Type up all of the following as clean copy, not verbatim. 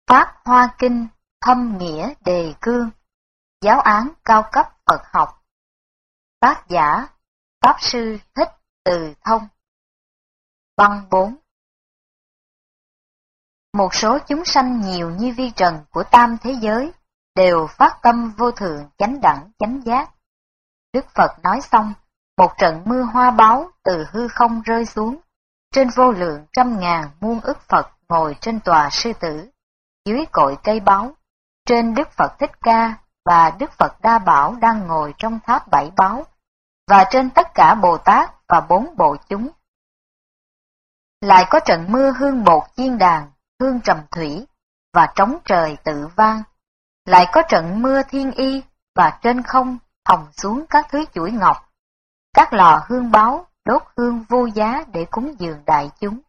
Pháp Hoa Kinh Thâm Nghĩa Đề Cương, giáo án cao cấp Phật học. Tác giả Pháp Sư Thích Từ Thông. Băng 4. Một số chúng sanh nhiều như vi trần của tam thế giới đều phát tâm vô thượng chánh đẳng chánh giác. Đức Phật nói xong, một trận mưa hoa báu từ hư không rơi xuống, trên vô lượng trăm ngàn muôn ức Phật ngồi trên tòa sư tử, dưới cội cây báu, trên Đức Phật Thích Ca và Đức Phật Đa Bảo đang ngồi trong tháp bảy báu, và trên tất cả Bồ Tát và bốn bộ chúng. Lại có trận mưa hương bột chiên đàn, hương trầm thủy, và trống trời tự vang. Lại có trận mưa thiên y, và trên không thòng xuống các thứ chuỗi ngọc, các lò hương báu đốt hương vô giá để cúng dường đại chúng.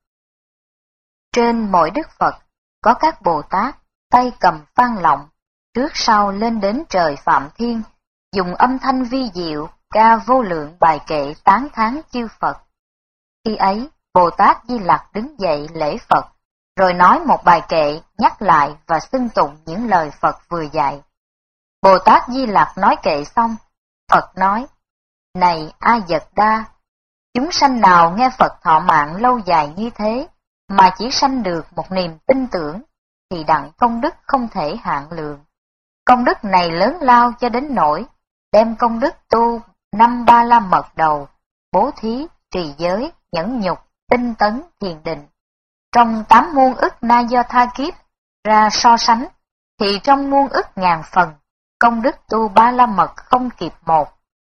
Trên mỗi Đức Phật có các Bồ Tát tay cầm phan lọng, trước sau lên đến trời Phạm Thiên, dùng âm thanh vi diệu ca vô lượng bài kệ tán thán chư Phật. Khi ấy, Bồ Tát Di Lặc đứng dậy lễ Phật, rồi nói một bài kệ nhắc lại và xưng tụng những lời Phật vừa dạy. Bồ Tát Di Lặc nói kệ xong, Phật nói: Này A Dật Đa, chúng sanh nào nghe Phật thọ mạng lâu dài như thế, mà chỉ sanh được một niềm tin tưởng, thì đặng công đức không thể hạn lượng. Công đức này lớn lao cho đến nỗi đem công đức tu 5 Ba La Mật đầu, bố thí, trì giới, nhẫn nhục, tinh tấn, thiền định. Trong 8 muôn ức na do tha kiếp ra so sánh, thì trong muôn ức ngàn phần, công đức tu Ba La Mật không kịp một.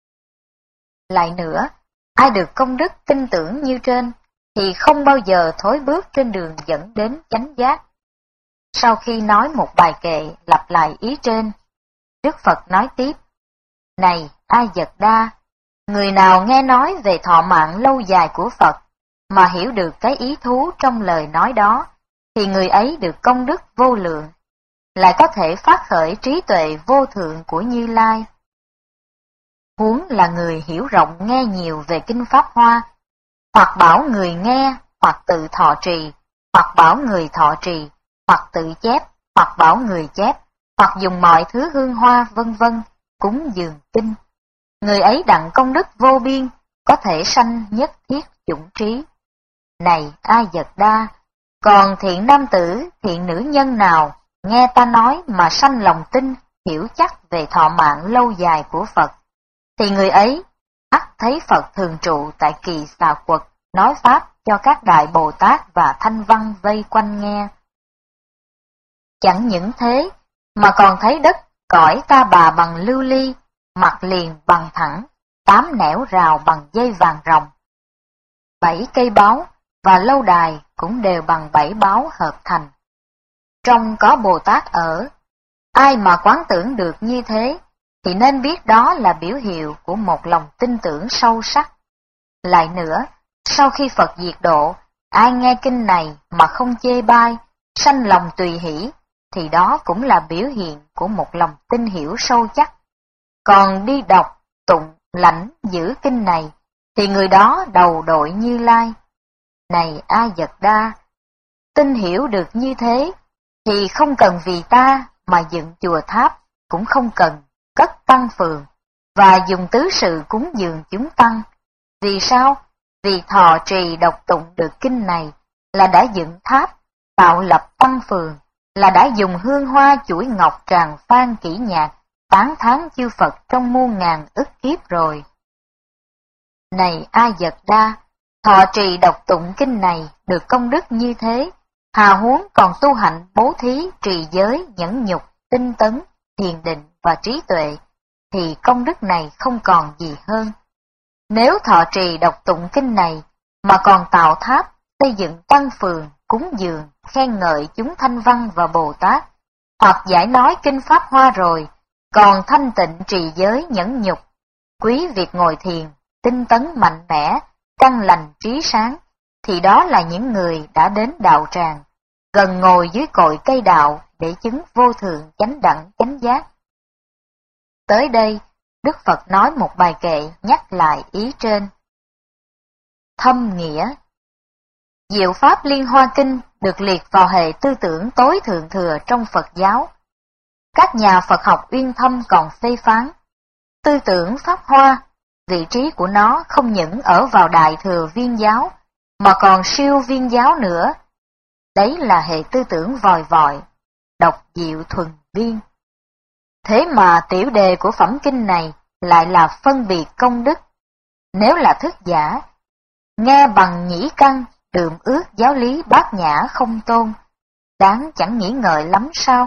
Lại nữa, ai được công đức tin tưởng như trên, thì không bao giờ thối bước trên đường dẫn đến chánh giác. Sau khi nói một bài kệ lặp lại ý trên, Đức Phật nói tiếp: Này A Dật Đa, người nào nghe nói về thọ mạng lâu dài của Phật, mà hiểu được cái ý thú trong lời nói đó, thì người ấy được công đức vô lượng, lại có thể phát khởi trí tuệ vô thượng của Như Lai. Huống là người hiểu rộng nghe nhiều về Kinh Pháp Hoa, hoặc bảo người nghe, hoặc tự thọ trì, hoặc bảo người thọ trì, hoặc tự chép, hoặc bảo người chép, hoặc dùng mọi thứ hương hoa vân vân, cúng dường kinh. Người ấy đặng công đức vô biên, có thể sanh nhất thiết chủng trí. Này A Dật Đa, còn thiện nam tử, thiện nữ nhân nào nghe ta nói mà sanh lòng tin, hiểu chắc về thọ mạng lâu dài của Phật, thì người ấy ắt thấy Phật thường trụ tại Kỳ Xà Quật, nói pháp cho các đại Bồ Tát và Thanh Văn vây quanh nghe. Chẳng những thế, mà còn thấy đất cõi ta bà bằng lưu ly, mặt liền bằng thẳng, 8 nẻo rào bằng dây vàng ròng. 7 cây báu và lâu đài cũng đều bằng 7 báu hợp thành. Trong có Bồ Tát ở, ai mà quán tưởng được như thế, thì nên biết đó là biểu hiệu của một lòng tin tưởng sâu sắc. Lại nữa, sau khi Phật diệt độ, ai nghe kinh này mà không chê bai, sanh lòng tùy hỷ, thì đó cũng là biểu hiện của một lòng tin hiểu sâu chắc. Còn đi đọc, tụng, lãnh, giữ kinh này, thì người đó đầu đội Như Lai. Này A Dật Đa, tin hiểu được như thế, thì không cần vì ta mà dựng chùa tháp, cũng không cần cất tăng phường, và dùng tứ sự cúng dường chúng tăng. Vì sao? Vì thọ trì đọc tụng được kinh này, là đã dựng tháp, tạo lập tăng phường, là đã dùng hương hoa chuỗi ngọc tràng phan kỹ nhạc, tán thán chư Phật trong muôn ngàn ức kiếp rồi. Này A Dật Đa, thọ trì đọc tụng kinh này được công đức như thế, hà huống còn tu hạnh bố thí, trì giới, nhẫn nhục, tinh tấn, thiền định và trí tuệ, thì công đức này không còn gì hơn. Nếu thọ trì đọc tụng kinh này, mà còn tạo tháp, xây dựng tăng phường, cúng dường, khen ngợi chúng Thanh Văn và Bồ Tát, hoặc giải nói kinh Pháp Hoa rồi, còn thanh tịnh trì giới nhẫn nhục, quý việc ngồi thiền, tinh tấn mạnh mẽ, căn lành trí sáng, thì đó là những người đã đến đạo tràng, gần ngồi dưới cội cây đạo để chứng vô thượng chánh đẳng chánh giác. Tới đây, Đức Phật nói một bài kệ nhắc lại ý trên. Thâm nghĩa. Diệu Pháp Liên Hoa Kinh được liệt vào hệ tư tưởng tối thượng thừa trong Phật giáo. Các nhà Phật học uyên thâm còn phê phán, tư tưởng Pháp Hoa, vị trí của nó không những ở vào Đại Thừa Viên giáo, mà còn siêu Viên giáo nữa. Đấy là hệ tư tưởng vòi vọi, độc diệu thuần viên. Thế mà tiểu đề của phẩm kinh này lại là phân biệt công đức. Nếu là thức giả, nghe bằng nhĩ căn, đượm ước giáo lý bát nhã không tôn, đáng chẳng nghĩ ngợi lắm sao?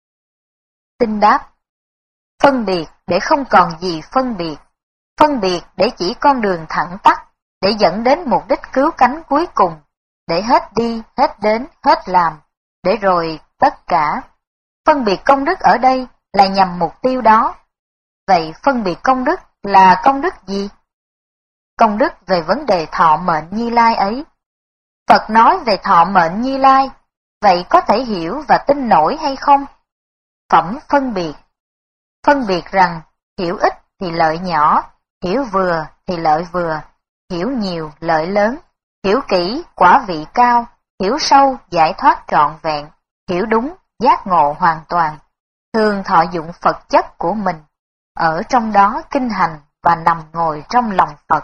Tinh đáp: phân biệt để không còn gì phân biệt để chỉ con đường thẳng tắp, để dẫn đến mục đích cứu cánh cuối cùng, để hết đi, hết đến, hết làm, để rồi tất cả. Phân biệt công đức ở đây là nhằm mục tiêu đó. Vậy phân biệt công đức là công đức gì? Công đức về vấn đề thọ mệnh Như Lai ấy. Phật nói về thọ mệnh Như Lai, vậy có thể hiểu và tin nổi hay không? Phẩm phân biệt. Phân biệt rằng hiểu ít thì lợi nhỏ, hiểu vừa thì lợi vừa, hiểu nhiều lợi lớn, hiểu kỹ quả vị cao, hiểu sâu giải thoát trọn vẹn, hiểu đúng giác ngộ hoàn toàn, thường thọ dụng Phật chất của mình, ở trong đó kinh hành và nằm ngồi trong lòng Phật.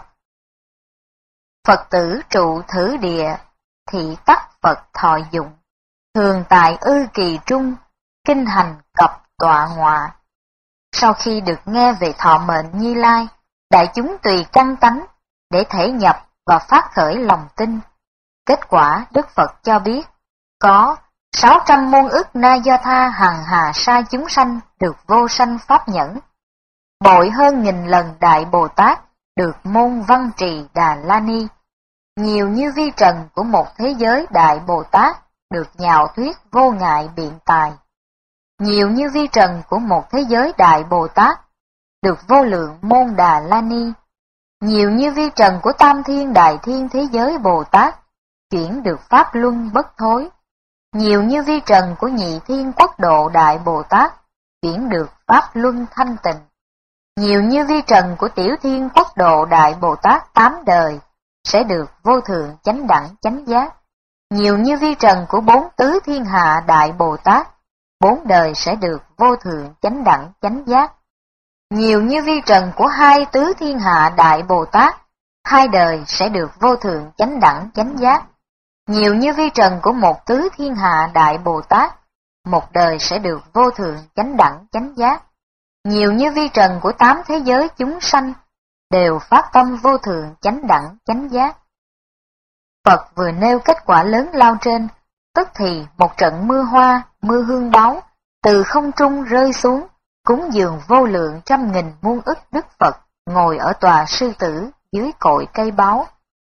Phật tử trụ thử địa, thị tắc Phật thọ dụng, thường tại ư kỳ trung, kinh hành cập tọa ngọa. Sau khi được nghe về thọ mệnh Như Lai, đại chúng tùy căn tánh để thể nhập và phát khởi lòng tin. Kết quả Đức Phật cho biết, có 600 muôn ức na do tha hằng hà sa chúng sanh được vô sanh pháp nhẫn. Bội hơn 1000 lần Đại Bồ Tát được môn văn trì Đà La Ni. Nhiều như vi trần của một thế giới Đại Bồ Tát được nhạo thuyết vô ngại biện tài. Nhiều như vi trần của một thế giới Đại Bồ Tát được vô lượng môn Đà La Ni. Nhiều như vi trần của Tam Thiên Đại Thiên thế giới Bồ Tát chuyển được Pháp Luân bất thối. Nhiều như vi trần của Nhị Thiên Quốc Độ Đại Bồ Tát chuyển được Pháp Luân thanh tịnh. Nhiều như vi trần của Tiểu Thiên Quốc Độ Đại Bồ Tát 8 đời sẽ được vô thượng chánh đẳng chánh giác. Nhiều như vi trần của 4 tứ thiên hạ Đại Bồ Tát 4 đời sẽ được vô thượng chánh đẳng chánh giác. Nhiều như vi trần của 2 tứ thiên hạ Đại Bồ Tát 2 đời sẽ được vô thượng chánh đẳng chánh giác. Nhiều như vi trần của 1 tứ thiên hạ Đại Bồ Tát 1 đời sẽ được vô thượng chánh đẳng chánh giác. Nhiều như vi trần của 8 thế giới chúng sanh đều phát tâm vô thượng chánh đẳng chánh giác. Phật vừa nêu kết quả lớn lao trên, tức thì một trận mưa hoa, mưa hương báu từ không trung rơi xuống, cúng dường vô lượng trăm nghìn muôn ức Đức Phật ngồi ở tòa sư tử dưới cội cây báu.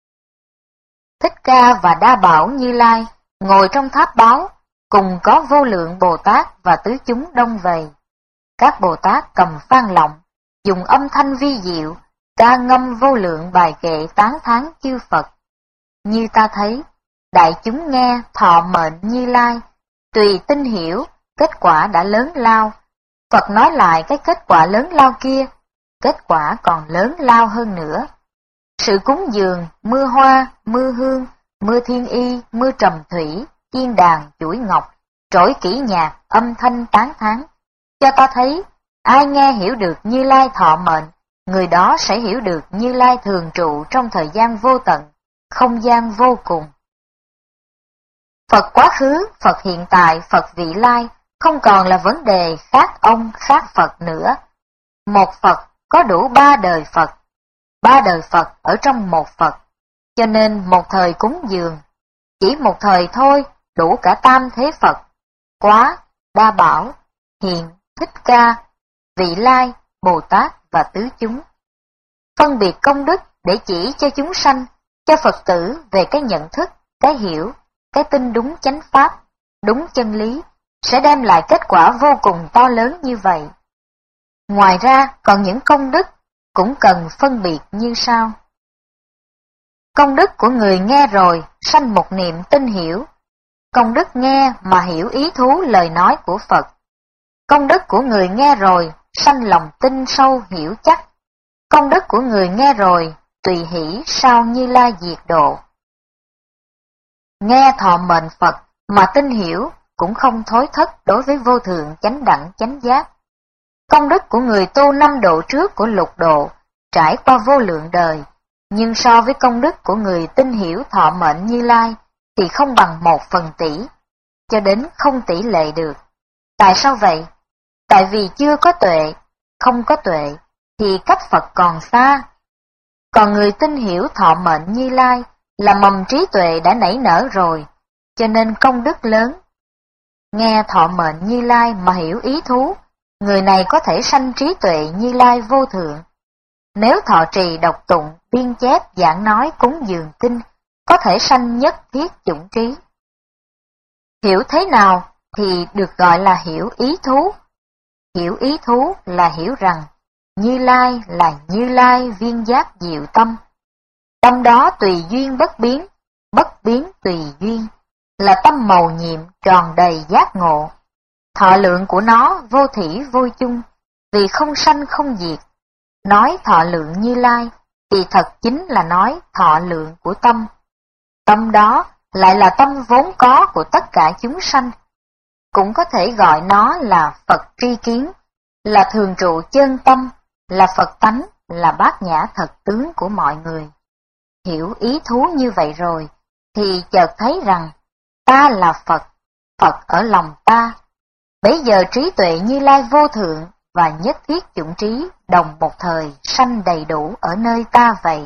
Thích Ca và Đa Bảo Như Lai ngồi trong tháp báu, cùng có vô lượng Bồ Tát và tứ chúng đông vầy. Các Bồ Tát cầm phan lọng, dùng âm thanh vi diệu, ca ngâm vô lượng bài kệ tán thán chư Phật. Như ta thấy, đại chúng nghe thọ mệnh Như Lai, tùy tin hiểu, kết quả đã lớn lao. Phật nói lại cái kết quả lớn lao kia, kết quả còn lớn lao hơn nữa. Sự cúng dường, mưa hoa, mưa hương, mưa thiên y, mưa trầm thủy, chiên đàn, chuỗi ngọc, trỗi kỹ nhạc, âm thanh tán thán, cho ta thấy, ai nghe hiểu được Như Lai thọ mệnh, người đó sẽ hiểu được Như Lai thường trụ trong thời gian vô tận, không gian vô cùng. Phật quá khứ, Phật hiện tại, Phật vị lai không còn là vấn đề khác ông khác Phật nữa. Một Phật có đủ 3 đời Phật, 3 đời Phật ở trong một Phật, cho nên một thời cúng dường, chỉ một thời thôi đủ cả tam thế Phật, Quá, Đa Bảo, Hiện, Thích Ca, Vị Lai, Bồ Tát và tứ chúng. Phân biệt công đức để chỉ cho chúng sanh, cho Phật tử về cái nhận thức, cái hiểu, cái tin đúng chánh pháp, đúng chân lý, sẽ đem lại kết quả vô cùng to lớn như vậy. Ngoài ra còn những công đức cũng cần phân biệt như sau. Công đức của người nghe rồi sanh một niệm tin hiểu, công đức nghe mà hiểu ý thú lời nói của Phật. Công đức của người nghe rồi sanh lòng tin sâu hiểu chắc. Công đức của người nghe rồi tùy hỷ sao Như Lai diệt độ. nghe thọ mệnh Phật mà tin hiểu cũng không thối thất đối với vô thượng chánh đẳng chánh giác. Công đức của người tu 5 độ trước của lục độ trải qua vô lượng đời, nhưng so với công đức của người tin hiểu thọ mệnh Như Lai thì không bằng 1/1000, cho đến không tỷ lệ được. Tại sao vậy? Tại vì chưa có tuệ, không có tuệ thì cách Phật còn xa. Còn người tin hiểu thọ mệnh Như Lai là mầm trí tuệ đã nảy nở rồi, cho nên công đức lớn. Nghe thọ mệnh Như Lai mà hiểu ý thú, người này có thể sanh trí tuệ Như Lai vô thượng. Nếu thọ trì đọc tụng, biên chép, giảng nói, cúng dường kinh, có thể sanh nhất thiết chủng trí. Hiểu thế nào thì được gọi là hiểu ý thú. Hiểu ý thú là hiểu rằng Như Lai là Như Lai viên giác diệu tâm. Tâm đó tùy duyên bất biến tùy duyên, là tâm mầu nhiệm tròn đầy giác ngộ. Thọ lượng của nó vô thỉ vô chung, vì không sanh không diệt. Nói thọ lượng Như Lai thì thật chính là nói thọ lượng của tâm. Tâm đó lại là tâm vốn có của tất cả chúng sanh. Cũng có thể gọi nó là Phật tri kiến, là thường trụ chân tâm, là Phật tánh, là bát nhã thật tướng của mọi người. Hiểu ý thú như vậy rồi, thì chợt thấy rằng ta là Phật, Phật ở lòng ta. Bấy giờ trí tuệ Như Lai vô thượng và nhất thiết chủng trí đồng một thời sanh đầy đủ ở nơi ta vậy.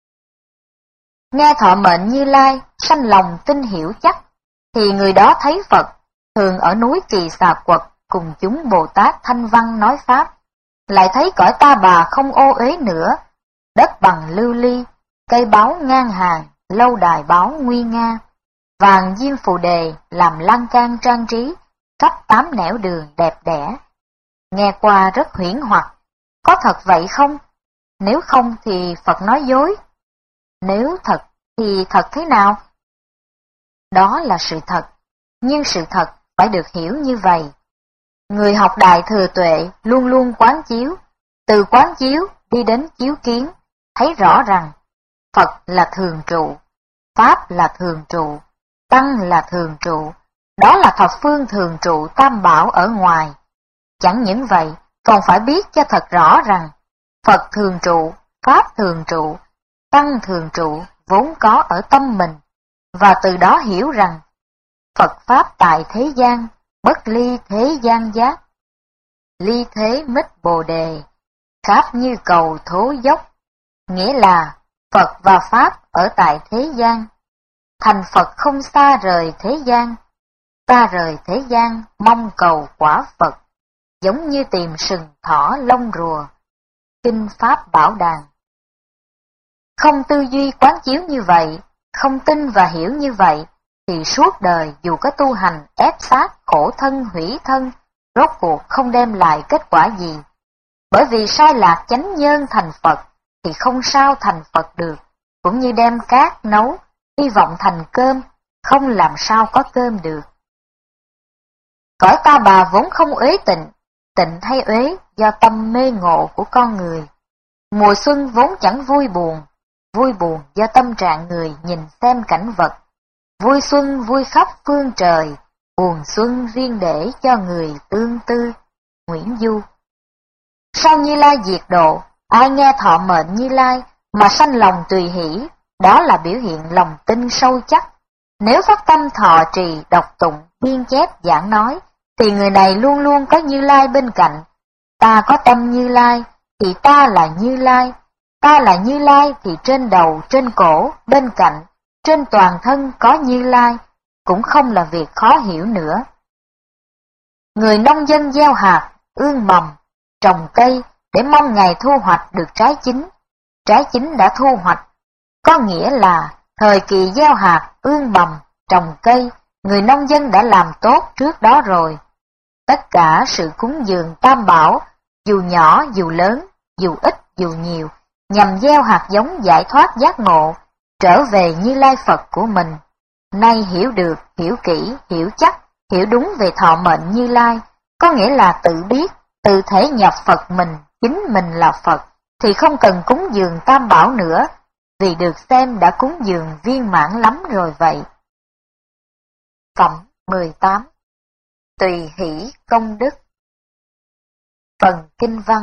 Nghe thọ mệnh Như Lai, sanh lòng tin hiểu chắc, thì người đó thấy Phật, thường ở núi Kỳ Xà Quật cùng chúng Bồ Tát thanh văn nói Pháp, lại thấy cõi ta bà không ô uế nữa, đất bằng lưu ly, cây báu ngang hàng, lâu đài báu nguy nga, vàng diêm phù đề làm lan can trang trí, khắp 8 nẻo đường đẹp đẽ. Nghe qua rất huyễn hoặc, có thật vậy không? Nếu không thì Phật nói dối. Nếu thật thì thật thế nào? Đó là sự thật, nhưng sự thật phải được hiểu như vậy. Người học Đại Thừa Tuệ luôn luôn quán chiếu, từ quán chiếu đi đến chiếu kiến, thấy rõ rằng Phật là thường trụ, Pháp là thường trụ, Tăng là thường trụ, đó là thập phương thường trụ tam bảo ở ngoài. Chẳng những vậy, còn phải biết cho thật rõ rằng Phật thường trụ, Pháp thường trụ, Tăng thường trụ vốn có ở tâm mình, và từ đó hiểu rằng Phật Pháp tại thế gian, bất ly thế gian giác. Ly thế mít bồ đề, khắp như cầu thố dốc, nghĩa là Phật và Pháp ở tại thế gian. Thành Phật không xa rời thế gian, ta rời thế gian mong cầu quả Phật, giống như tìm sừng thỏ lông rùa. Kinh Pháp Bảo Đàn. Không tư duy quán chiếu như vậy, không tin và hiểu như vậy, thì suốt đời dù có tu hành ép sát, khổ thân, hủy thân, rốt cuộc không đem lại kết quả gì. Bởi vì sai lạc chánh nhân thành Phật, thì không sao thành Phật được, cũng như đem cát nấu, hy vọng thành cơm, không làm sao có cơm được. Cõi ta bà vốn không uế tịnh, tịnh hay uế do tâm mê ngộ của con người. Mùa xuân vốn chẳng vui buồn do tâm trạng người nhìn xem cảnh vật. Vui xuân vui khắp phương trời, buồn xuân riêng để cho người tương tư. Nguyễn Du. Sau Như Lai diệt độ, ai nghe thọ mệnh Như Lai mà sanh lòng tùy hỷ, đó là biểu hiện lòng tin sâu chắc. Nếu phát tâm thọ trì, đọc tụng, biên chép, giảng nói, thì người này luôn luôn có Như Lai bên cạnh. Ta có tâm Như Lai, thì ta là Như Lai. Ta là Như Lai thì trên đầu, trên cổ, bên cạnh, trên toàn thân có Như Lai, cũng không là việc khó hiểu nữa. Người nông dân gieo hạt, ươm mầm, trồng cây để mong ngày thu hoạch được trái chín. Trái chín đã thu hoạch, có nghĩa là thời kỳ gieo hạt, ươm mầm, trồng cây, người nông dân đã làm tốt trước đó rồi. Tất cả sự cúng dường tam bảo, dù nhỏ dù lớn, dù ít dù nhiều, nhằm gieo hạt giống giải thoát giác ngộ, trở về Như Lai Phật của mình. Nay hiểu được, hiểu kỹ, hiểu chắc, hiểu đúng về thọ mệnh Như Lai, có nghĩa là tự biết, tự thể nhập Phật mình, chính mình là Phật, thì không cần cúng dường tam bảo nữa, vì được xem đã cúng dường viên mãn lắm rồi vậy. Phẩm 18. Tùy hỷ công đức. Phần kinh văn.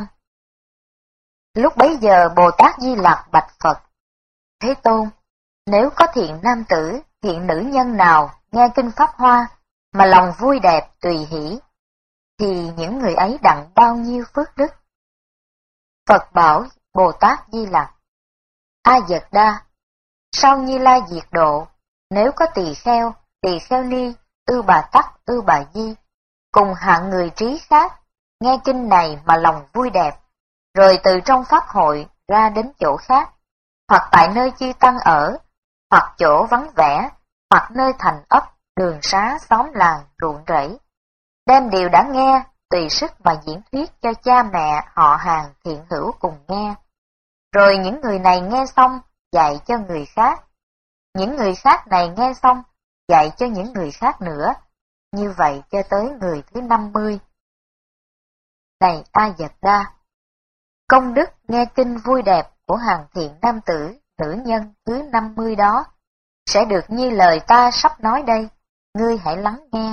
Lúc bấy giờ Bồ Tát Di Lặc bạch Phật: Thế Tôn, nếu có thiện nam tử, thiện nữ nhân nào nghe kinh Pháp Hoa mà lòng vui đẹp tùy hỷ, thì những người ấy đặng bao nhiêu phước đức? Phật bảo Bồ Tát Di Lặc: A Dật Đa, sau Như Lai diệt độ, nếu có tỳ kheo ni, Ư Bà Tắc, Ư Bà Di, cùng hạng người trí khác, nghe kinh này mà lòng vui đẹp, rồi từ trong pháp hội ra đến chỗ khác, hoặc tại nơi chư tăng ở, hoặc chỗ vắng vẻ, hoặc nơi thành ấp, đường xá, xóm làng, ruộng rẫy, đem điều đã nghe, tùy sức mà diễn thuyết cho cha mẹ, họ hàng, thiện hữu cùng nghe. Rồi những người này nghe xong, dạy cho người khác. Những người khác này nghe xong, dạy cho những người khác nữa. Như vậy cho tới người thứ 50. Này A Dật Đa, công đức nghe kinh vui đẹp của hàng thiện nam tử, nữ nhân thứ 50 đó, sẽ được như lời ta sắp nói đây, ngươi hãy lắng nghe.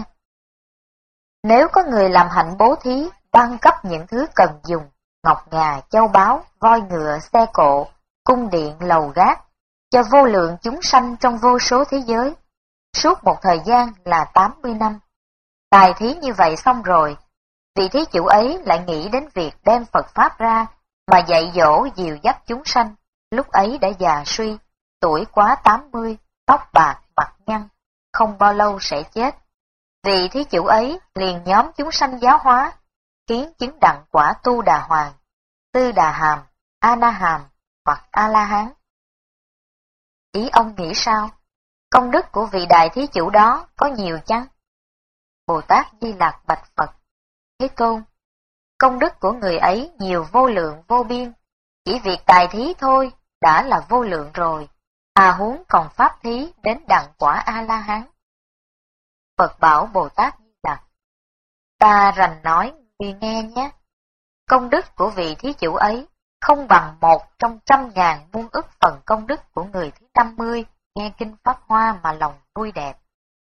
Nếu có người làm hạnh bố thí, ban cấp những thứ cần dùng, ngọc ngà, châu báu, voi ngựa, xe cộ, cung điện, lầu gác, cho vô lượng chúng sanh trong vô số thế giới, suốt một thời gian là 80 năm. Tài thí như vậy xong rồi, vị thí chủ ấy lại nghĩ đến việc đem Phật Pháp ra, mà dạy dỗ dìu dắt chúng sanh, lúc ấy đã già suy, tuổi quá 80, tóc bạc, mặt nhăn, không bao lâu sẽ chết. Vị thí chủ ấy liền nhóm chúng sanh giáo hóa, kiến chứng đặng quả Tu Đà Hoàng, Tư Đà Hàm, A Na Hàm hoặc A La Hán. Ý ông nghĩ sao? Công đức của vị đại thí chủ đó có nhiều chăng? Bồ Tát Di Lặc bạch Phật: Thế Tôn, công đức của người ấy nhiều vô lượng vô biên, chỉ việc tài thí thôi đã là vô lượng rồi, huống còn pháp thí đến đặng quả A La Hán. Phật bảo Bồ Tát Di Lặc: Ta rành nói người nghe nhé. Công đức của vị thí chủ ấy không bằng 1 trong 100.000 muôn ức phần công đức của người thứ 50 nghe kinh Pháp Hoa mà lòng vui đẹp.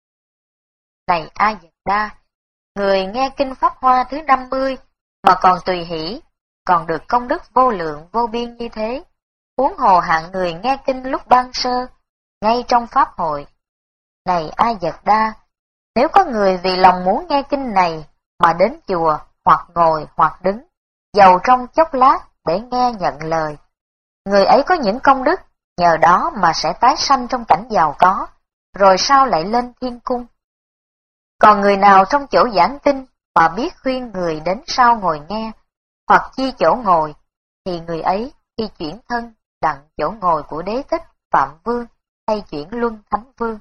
Này A Dật Đa, người nghe kinh Pháp Hoa thứ 50 mà còn tùy hỷ, còn được công đức vô lượng vô biên như thế, huống hồ hạng người nghe kinh lúc ban sơ, ngay trong Pháp hội. Này A Dật Đa, nếu có người vì lòng muốn nghe kinh này mà đến chùa, hoặc ngồi hoặc đứng, dầu trong chốc lát để nghe nhận lời, người ấy có những công đức, nhờ đó mà sẽ tái sanh trong cảnh giàu có, rồi sau lại lên thiên cung. Còn người nào trong chỗ giảng kinh mà biết khuyên người đến sau ngồi nghe, hoặc chia chỗ ngồi, thì người ấy khi chuyển thân đặng chỗ ngồi của Đế Thích, Phạm Vương hay chuyển Luân Thánh Vương.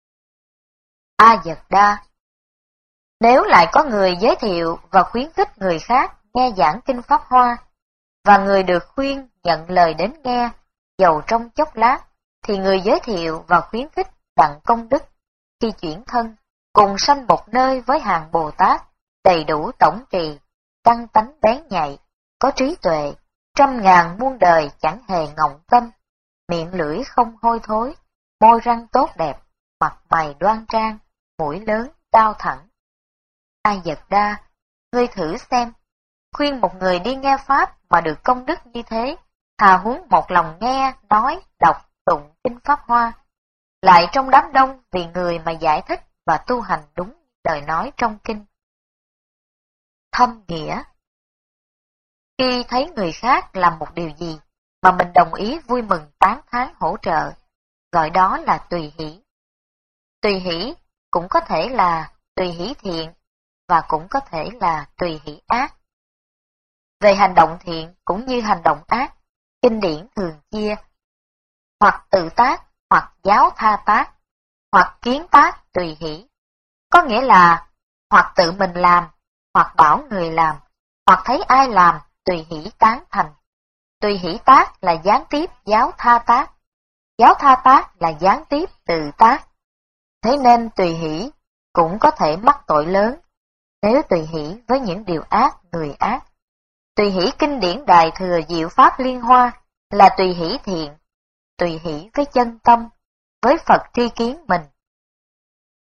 A Dật Đa, nếu lại có người giới thiệu và khuyến khích người khác nghe giảng kinh Pháp Hoa, và người được khuyên nhận lời đến nghe, dầu trong chốc lát, thì người giới thiệu và khuyến khích đặng công đức, khi chuyển thân, cùng sanh một nơi với hàng Bồ Tát, đầy đủ tổng trì, căn tánh bén nhạy, có trí tuệ, 100.000 muôn đời chẳng hề ngọng tâm, miệng lưỡi không hôi thối, môi răng tốt đẹp, mặt mày đoan trang, mũi lớn, cao thẳng. A Dật Đa, ngươi thử xem, khuyên một người đi nghe Pháp mà được công đức như thế, hà huống một lòng nghe, nói, đọc, tụng kinh Pháp Hoa, lại trong đám đông vì người mà giải thích và tu hành đúng lời nói trong kinh. Thâm nghĩa. Khi thấy người khác làm một điều gì mà mình đồng ý vui mừng tán thán hỗ trợ, gọi đó là tùy hỷ. Tùy hỷ cũng có thể là tùy hỷ thiện và cũng có thể là tùy hỷ ác. Về hành động thiện cũng như hành động ác, kinh điển thường chia hoặc tự tác, hoặc giáo tha tác, hoặc kiến tác tùy hỷ. Có nghĩa là hoặc tự mình làm, hoặc bảo người làm, hoặc thấy ai làm tùy hỷ tán thành. Tùy hỷ tác là gián tiếp giáo tha tác, giáo tha tác là gián tiếp tự tác. Thế nên tùy hỷ cũng có thể mắc tội lớn, nếu tùy hỷ với những điều ác, người ác. Tùy hỷ kinh điển Đại Thừa Diệu Pháp Liên Hoa là tùy hỷ thiện, tùy hỷ với chân tâm, với Phật tri kiến mình.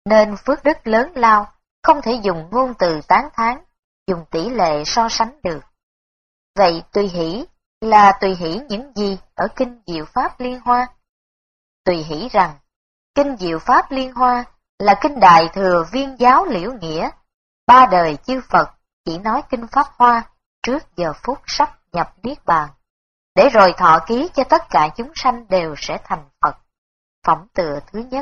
nên phước đức lớn lao, không thể dùng ngôn từ tán thán, dùng tỷ lệ so sánh được. Vậy tùy hỷ là tùy hỷ những gì ở Kinh Diệu Pháp Liên Hoa? Tùy hỷ rằng, Kinh Diệu Pháp Liên Hoa là kinh Đại Thừa Viên Giáo Liễu Nghĩa, ba đời chư Phật chỉ nói kinh Pháp Hoa trước giờ phút sắp nhập Niết Bàn, để rồi thọ ký cho tất cả chúng sanh đều sẽ thành Phật. Phẩm tựa thứ nhất.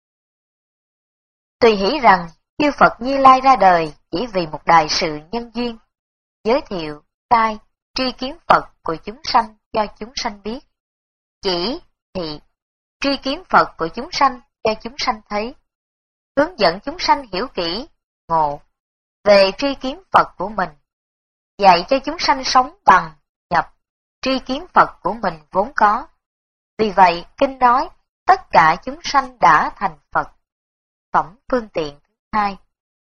Tùy hỷ rằng, chư Phật Như Lai ra đời chỉ vì một đại sự nhân duyên, giới thiệu, khai, tri kiến Phật của chúng sanh cho chúng sanh biết. Chỉ, thị, tri kiến Phật của chúng sanh cho chúng sanh thấy. Hướng dẫn chúng sanh hiểu kỹ, ngộ, về tri kiến Phật của mình. Dạy cho chúng sanh sống bằng, nhập, tri kiến Phật của mình vốn có. Vì vậy, Kinh nói, tất cả chúng sanh đã thành Phật. Phẩm phương tiện thứ hai.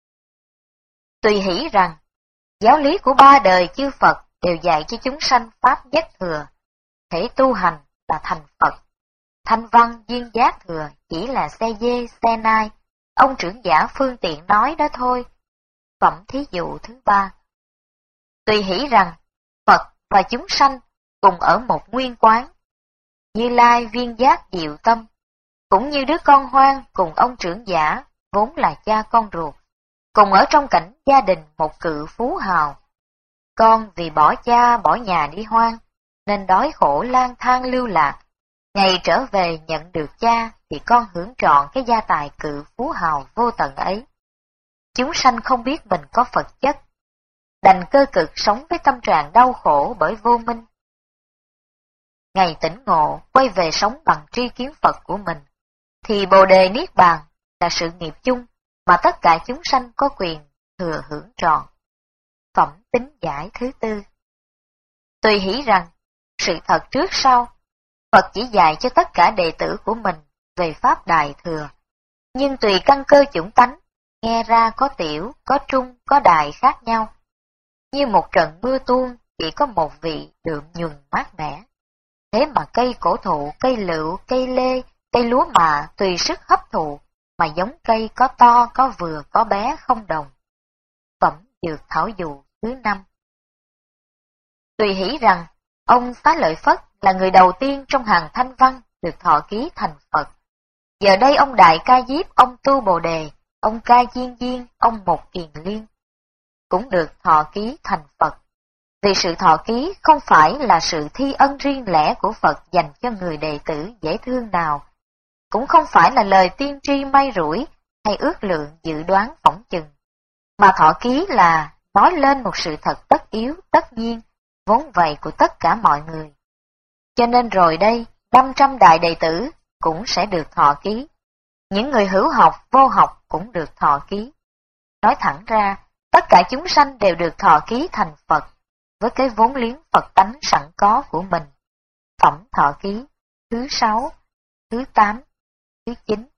Tùy hỷ rằng, giáo lý của ba đời chư Phật đều dạy cho chúng sanh Pháp nhất thừa, thể tu hành là thành Phật. Thanh văn duyên giác thừa chỉ là xe dê, xe nai, ông trưởng giả phương tiện nói đó thôi. Phẩm thí dụ thứ ba. Tùy hỷ rằng, Phật và chúng sanh cùng ở một nguyên quán. Như Lai viên giác diệu tâm, cũng như đứa con hoang cùng ông trưởng giả, vốn là cha con ruột, cùng ở trong cảnh gia đình một cự phú hào. Con vì bỏ cha bỏ nhà đi hoang, nên đói khổ lang thang lưu lạc. Ngày trở về nhận được cha thì con hưởng trọn cái gia tài cự phú hào vô tận ấy. Chúng sanh không biết mình có Phật chất, đành cơ cực sống với tâm trạng đau khổ bởi vô minh. Ngày tỉnh ngộ quay về sống bằng tri kiến Phật của mình, thì Bồ Đề Niết Bàn là sự nghiệp chung mà tất cả chúng sanh có quyền thừa hưởng trọn. Phẩm tính giải thứ tư. Tùy hỷ rằng, sự thật trước sau, Phật chỉ dạy cho tất cả đệ tử của mình về Pháp Đại Thừa, nhưng tùy căn cơ chủng tánh, nghe ra có tiểu, có trung, có đại khác nhau. Như một trận mưa tuôn chỉ có một vị đượm nhuần mát mẻ. Thế mà cây cổ thụ, cây lựu, cây lê, cây lúa mạ tùy sức hấp thụ, mà giống cây có to, có vừa, có bé không đồng. Phẩm dược thảo dụ thứ năm. Tùy hỷ rằng, ông Xá Lợi Phất là người đầu tiên trong hàng Thanh Văn được thọ ký thành Phật. Giờ đây ông Đại Ca Diếp, ông Tu Bồ Đề, ông Ca Diên Diên, ông Một Kiền Liên cũng được thọ ký thành Phật. Vì sự thọ ký không phải là sự thi ân riêng lẻ của Phật dành cho người đệ tử dễ thương nào, cũng không phải là lời tiên tri may rủi hay ước lượng dự đoán phỏng chừng, mà thọ ký là nói lên một sự thật tất yếu, tất nhiên, vốn vậy của tất cả mọi người. Cho nên rồi đây, 500 đại đệ tử cũng sẽ được thọ ký. Những người hữu học, vô học cũng được thọ ký. Nói thẳng ra, tất cả chúng sanh đều được thọ ký thành Phật, với cái vốn liếng Phật tánh sẵn có của mình. Phẩm thọ ký thứ 6, thứ 8, thứ 9.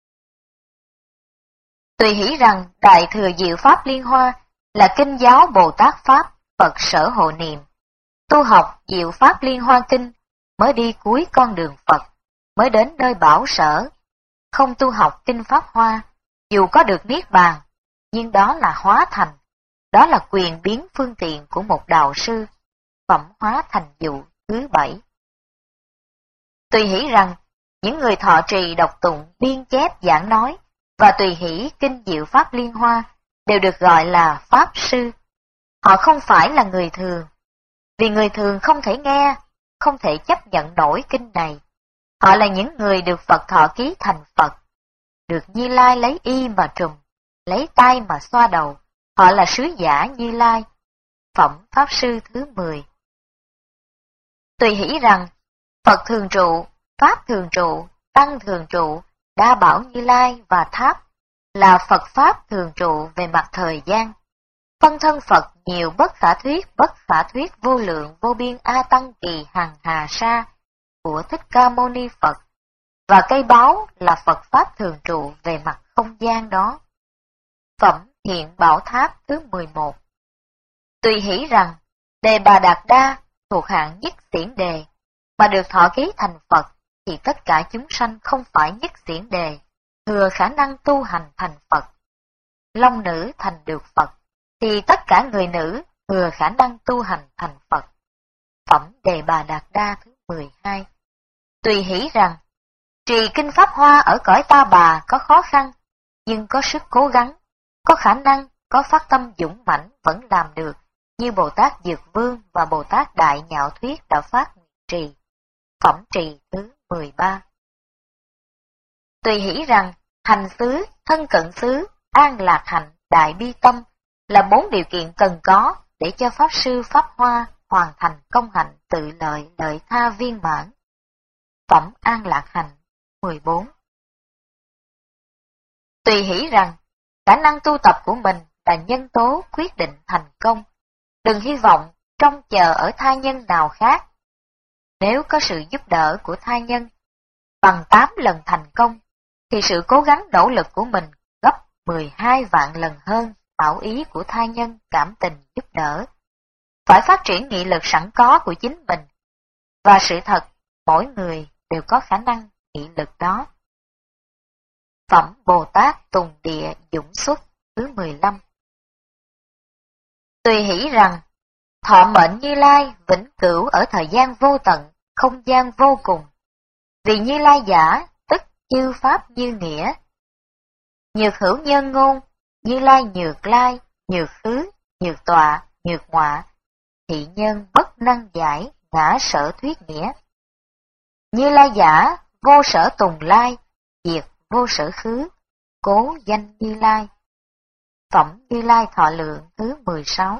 Tùy hỷ rằng Đại Thừa Diệu Pháp Liên Hoa là kinh giáo Bồ Tát Pháp, Phật sở hộ niệm. Tu học Diệu Pháp Liên Hoa Kinh mới đi cuối con đường Phật, mới đến nơi bảo sở. Không tu học kinh Pháp Hoa, dù có được Niết Bàn, nhưng đó là hóa thành, đó là quyền biến phương tiện của một đạo sư. Phẩm hóa thành dụ thứ 7. Tùy hỷ rằng, những người thọ trì đọc tụng, biên chép giảng nói, và tùy hỷ kinh Diệu Pháp Liên Hoa, đều được gọi là Pháp Sư. Họ không phải là người thường, vì người thường không thể nghe, không thể chấp nhận nổi kinh này. Họ là những người được Phật thọ ký thành Phật, được Như Lai lấy y mà trùm, lấy tay mà xoa đầu. Họ là sứ giả Như Lai. Phẩm Pháp Sư thứ 10. Tùy hỷ rằng, Phật thường trụ, Pháp thường trụ, Tăng thường trụ, Đa Bảo Như Lai và Tháp là Phật Pháp thường trụ về mặt thời gian. Phân thân Phật nhiều bất khả thuyết vô lượng vô biên A Tăng Kỳ Hằng Hà Sa của Thích Ca Mâu Ni Phật, và cây báo là Phật Pháp thường trụ về mặt không gian đó. Phẩm Hiện Bảo Tháp thứ 11. Tùy hỷ rằng, Đề Bà Đạt Đa thuộc hạng nhất xiển đề, mà được thọ ký thành Phật, thì tất cả chúng sanh không phải nhất xiển đề, thừa khả năng tu hành thành Phật. Long nữ thành được Phật, thì tất cả người nữ thừa khả năng tu hành thành Phật. Phẩm Đề Bà Đạt Đa thứ 12. Tùy hỷ rằng, trì kinh Pháp Hoa ở cõi Ta Bà có khó khăn, nhưng có sức cố gắng, có khả năng, có phát tâm dũng mãnh vẫn làm được, như Bồ Tát Dược Vương và Bồ Tát Đại Nhạo Thuyết đã phát nguyện trì. Phẩm trì thứ 13. Tùy hỷ rằng, hành xứ, thân cận xứ, an lạc hạnh, đại bi tâm là 4 điều kiện cần có để cho Pháp Sư Pháp Hoa hoàn thành công hạnh tự lợi lợi tha viên mãn. Phẩm an lạc hạnh 14. Tùy hỷ rằng, khả năng tu tập của mình là nhân tố quyết định thành công. Đừng hy vọng trông chờ ở thai nhân nào khác. Nếu có sự giúp đỡ của thai nhân bằng 8 lần thành công, thì sự cố gắng nỗ lực của mình gấp 12 vạn lần hơn bảo ý của thai nhân cảm tình giúp đỡ. Phải phát triển nghị lực sẵn có của chính mình, và sự thật, mỗi người đều có khả năng nghị lực đó. Phẩm Bồ Tát Tùng Địa Dũng Xuất thứ 15. Tùy hỷ rằng, thọ mệnh Như Lai vĩnh cửu ở thời gian vô tận, không gian vô cùng. Vì Như Lai giả, tức chư pháp như nghĩa. Nhược hữu nhân ngôn, Như Lai nhược lai, nhược khứ, nhược tọa, nhược ngọa. Thị nhân bất năng giải, ngã sở thuyết nghĩa. Như Lai giả, vô sở tùng lai, diệt vô sở khứ, cố danh Như Lai. Phẩm Như Lai Thọ Lượng thứ 16.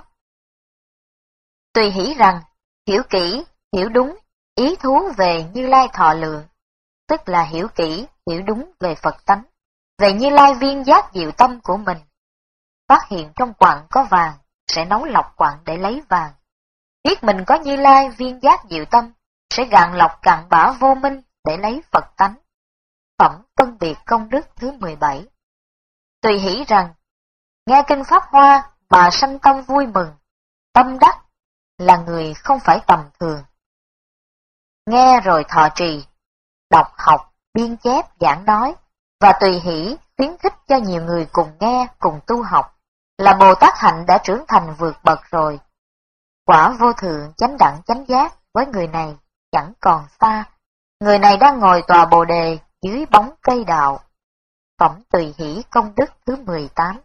Tùy hỷ rằng, hiểu kỹ, hiểu đúng, ý thú về Như Lai Thọ Lượng, tức là hiểu kỹ, hiểu đúng về Phật tánh, về Như Lai viên giác diệu tâm của mình. Phát hiện trong quặng có vàng, sẽ nấu lọc quặng để lấy vàng. Biết mình có Như Lai viên giác diệu tâm, sẽ gạn lọc cặn bã vô minh để lấy Phật tánh. Phẩm Phân biệt công đức thứ 17. Tùy hỷ rằng, nghe kinh Pháp Hoa mà sanh tâm vui mừng, tâm đắc là người không phải tầm thường. Nghe rồi thọ trì, đọc học, biên chép, giảng nói, và tùy hỷ khuyến khích cho nhiều người cùng nghe, cùng tu học, là Bồ Tát hạnh đã trưởng thành vượt bậc rồi. Quả vô thượng chánh đẳng chánh giác với người này chẳng còn xa. Người này đang ngồi tòa Bồ Đề dưới bóng cây đạo. Phẩm Tùy hỷ công đức thứ 18.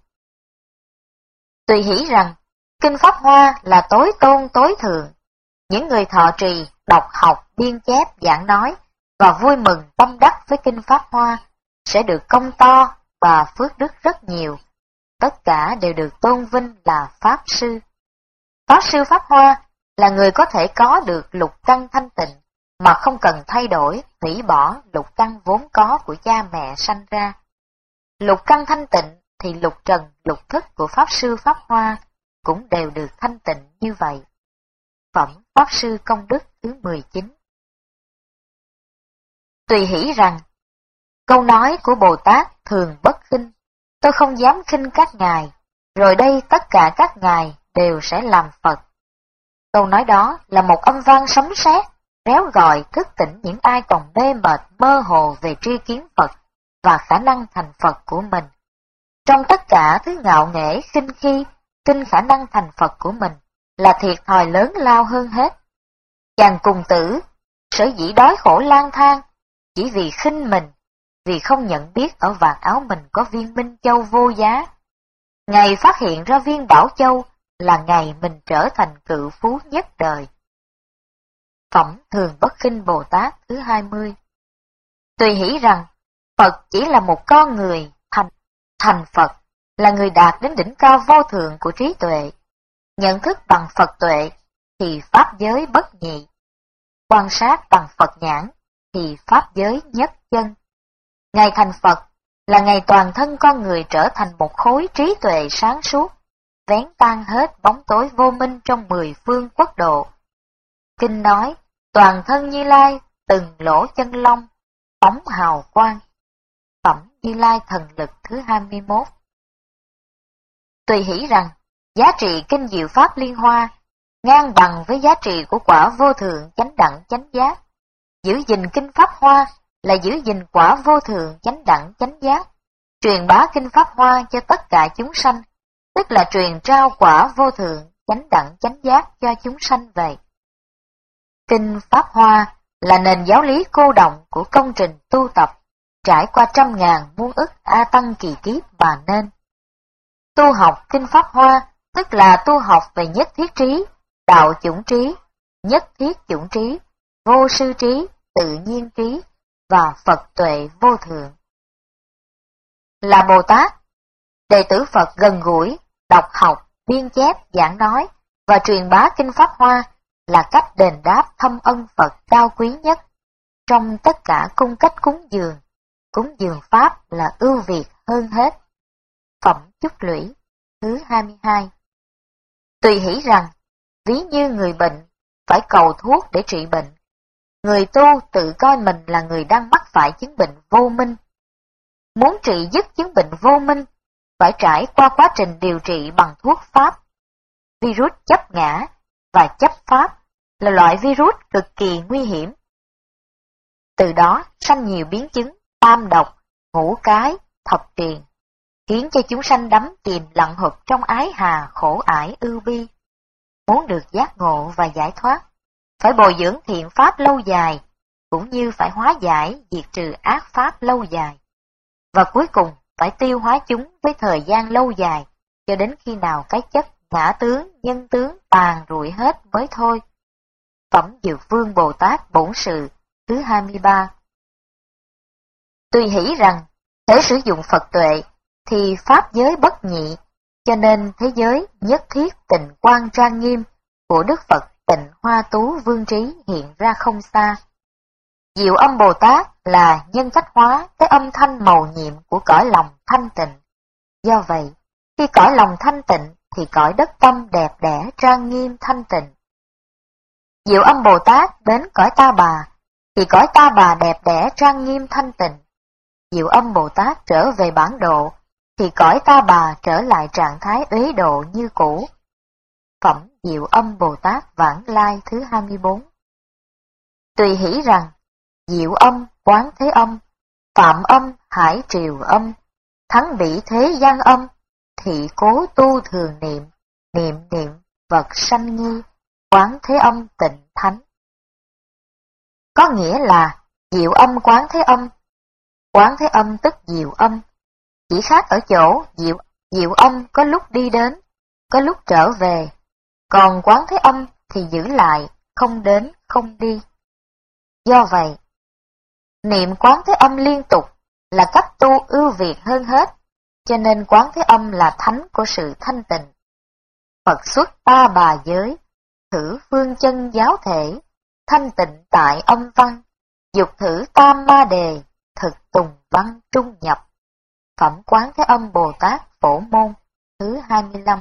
Tùy hỷ rằng, kinh Pháp Hoa là tối tôn tối thượng. Những người thọ trì, đọc học, biên chép, giảng nói và vui mừng tâm đắc với kinh Pháp Hoa sẽ được công to và phước đức rất nhiều. Tất cả đều được tôn vinh là Pháp Sư. Pháp Sư Pháp Hoa là người có thể có được lục căn thanh tịnh mà không cần thay đổi, hủy bỏ lục căn vốn có của cha mẹ sanh ra. Lục căn thanh tịnh thì lục trần, lục thức của Pháp Sư Pháp Hoa cũng đều được thanh tịnh như vậy. Phẩm Pháp Sư công đức thứ 19. Tùy hỷ rằng, câu nói của Bồ Tát thường bất khinh, tôi không dám khinh các ngài, rồi đây tất cả các ngài đều sẽ làm Phật. Câu nói đó là một âm vang sấm sét, réo gọi thức tỉnh những ai còn mê mệt mơ hồ về tri kiến Phật và khả năng thành Phật của mình. Trong tất cả thứ ngạo nghễ khinh khi, tin khả năng thành Phật của mình là thiệt thòi lớn lao hơn hết. Chàng cùng tử, sở dĩ đói khổ lang thang, chỉ vì khinh mình, vì không nhận biết ở vạt áo mình có viên minh châu vô giá. Ngày phát hiện ra viên bảo châu là ngày mình trở thành cự phú nhất đời. Phẩm Thường Bất Khinh Bồ Tát thứ 20. Tùy hỷ rằng, Phật chỉ là một con người, thành Phật là người đạt đến đỉnh cao vô thượng của trí tuệ. Nhận thức bằng Phật tuệ thì Pháp giới bất nhị. Quan sát bằng Phật nhãn thì Pháp giới nhất chân. Ngày thành Phật là ngày toàn thân con người trở thành một khối trí tuệ sáng suốt, vén tan hết bóng tối vô minh trong 10 phương quốc độ. Kinh nói, toàn thân Như Lai từng lỗ chân lông, phóng hào quang. Phẩm Như Lai Thần Lực thứ 21. Tùy hỷ rằng, giá trị kinh diệu Pháp Liên Hoa ngang bằng với giá trị của quả vô thượng chánh đẳng chánh giác. Giữ gìn kinh Pháp Hoa là giữ gìn quả vô thường chánh đẳng chánh giác, truyền bá kinh Pháp Hoa cho tất cả chúng sanh, tức là truyền trao quả vô thường chánh đẳng chánh giác cho chúng sanh vậy. Kinh Pháp Hoa là nền giáo lý cô động của công trình tu tập, trải qua trăm ngàn muôn ức a tăng kỳ kiếp mà nên. Tu học kinh Pháp Hoa tức là tu học về nhất thiết trí, đạo chủng trí, nhất thiết chủng trí, vô sư trí, tự nhiên trí và Phật tuệ vô thượng. Là Bồ Tát, đệ tử Phật gần gũi, đọc học, biên chép, giảng nói và truyền bá kinh Pháp Hoa là cách đền đáp thâm ân Phật cao quý nhất. Trong tất cả cung cách cúng dường Pháp là ưu việt hơn hết. Phẩm Chúc Lũy thứ 22. Tùy hỷ rằng, ví như người bệnh phải cầu thuốc để trị bệnh, người tu tự coi mình là người đang mắc phải chứng bệnh vô minh. Muốn trị dứt chứng bệnh vô minh, phải trải qua quá trình điều trị bằng thuốc Pháp. Virus chấp ngã và chấp Pháp là loại virus cực kỳ nguy hiểm. Từ đó sanh nhiều biến chứng tam độc, ngũ cái, thập triền, khiến cho chúng sanh đắm chìm lặn hụp trong ái hà khổ ải ưu bi. Muốn được giác ngộ và giải thoát, phải bồi dưỡng thiện pháp lâu dài, cũng như phải hóa giải, diệt trừ ác pháp lâu dài. Và cuối cùng phải tiêu hóa chúng với thời gian lâu dài, cho đến khi nào cái chất ngã tướng, nhân tướng tàn rụi hết mới thôi. Phẩm Dược Vương Bồ Tát Bổn Sự thứ 23. Tùy hỷ rằng, thể sử dụng Phật tuệ, thì Pháp giới bất nhị, cho nên thế giới nhất thiết tịnh quang trang nghiêm của Đức Phật Tịnh Hoa Tú Vương Trí hiện ra không xa. Diệu Âm Bồ Tát là nhân cách hóa cái âm thanh màu nhiệm của cõi lòng thanh tịnh. Do vậy, khi cõi lòng thanh tịnh thì cõi đất tâm đẹp đẽ trang nghiêm thanh tịnh. Diệu Âm Bồ Tát đến cõi Ta Bà thì cõi Ta Bà đẹp đẽ trang nghiêm thanh tịnh. Diệu Âm Bồ Tát trở về bản độ thì cõi Ta Bà trở lại trạng thái uế độ như cũ. Phẩm Diệu Âm Bồ Tát Vãng Lai thứ 24. Tùy hỷ rằng, Diệu Âm, Quán Thế Âm, Phạm Âm, Hải Triều Âm, Thắng Bỉ Thế Gian Âm, thị cố tu thường niệm, niệm vật sanh nghi, Quán Thế Âm tịnh thánh. Có nghĩa là Diệu Âm Quán Thế Âm. Quán Thế Âm tức Diệu Âm, chỉ khác ở chỗ Diệu Âm có lúc đi đến, có lúc trở về, còn Quán Thế Âm thì giữ lại, không đến, không đi. Do vậy, niệm Quán Thế Âm liên tục là cách tu ưu việt hơn hết, cho nên Quán Thế Âm là thánh của sự thanh tịnh. Phật xuất Ta Bà giới, thử phương chân giáo thể, thanh tịnh tại âm văn, dục thử tam ma đề, thực tùng văn trung nhập. Phẩm Quán Thế Âm Bồ Tát Phổ Môn thứ 25.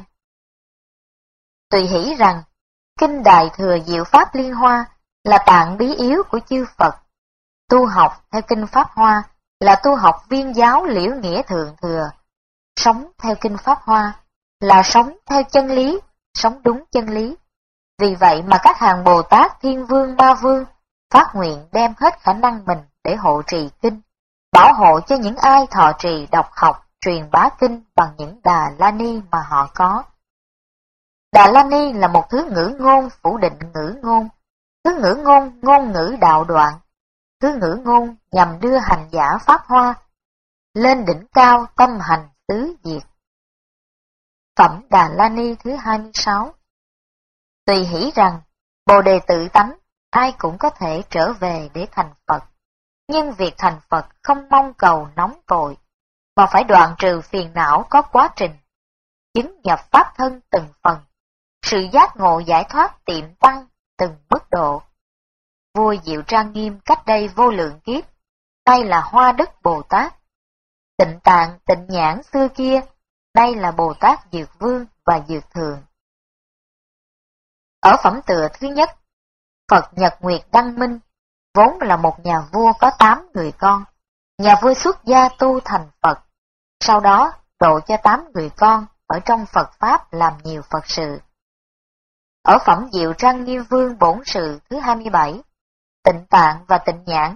Tùy hỷ rằng, Kinh Đại Thừa Diệu Pháp Liên Hoa là tạng bí yếu của chư Phật. Tu học theo Kinh Pháp Hoa là tu học viên giáo liễu nghĩa thượng thừa. Sống theo Kinh Pháp Hoa là sống theo chân lý, sống đúng chân lý. Vì vậy mà các hàng Bồ Tát, Thiên Vương, Ma Vương phát nguyện đem hết khả năng mình để hộ trì Kinh, bảo hộ cho những ai thọ trì đọc học, truyền bá Kinh bằng những Đà La Ni mà họ có. Đà La Ni là một thứ ngữ ngôn phủ định ngữ ngôn, thứ ngữ ngôn ngôn ngữ đạo đoạn, thứ ngữ ngôn nhằm đưa hành giả Pháp Hoa lên đỉnh cao tâm hành tứ diệt. Phẩm Đà La Ni thứ 26. Tùy hỷ rằng, Bồ Đề tự tánh, ai cũng có thể trở về để thành Phật. Nhưng việc thành Phật không mong cầu nóng vội, mà phải đoạn trừ phiền não có quá trình, chứng nhập Pháp thân từng phần, sự giác ngộ giải thoát tiệm tăng từng mức độ. Vua Diệu Trang Nghiêm cách đây vô lượng kiếp, nay là Hoa Đức Bồ Tát. Tịnh Tạng, Tịnh Nhãn xưa kia, nay là Bồ Tát Dược Vương và Dược Thượng. Ở phẩm tựa thứ nhất, Phật Nhật Nguyệt Đăng Minh, vốn là một nhà vua có 8 người con. Nhà vua xuất gia tu thành Phật, sau đó độ cho 8 người con ở trong Phật Pháp làm nhiều Phật sự. Ở phẩm Diệu Trang Nghiêm Vương Bổn Sự thứ 27, Tịnh Tạng và Tịnh Nhãn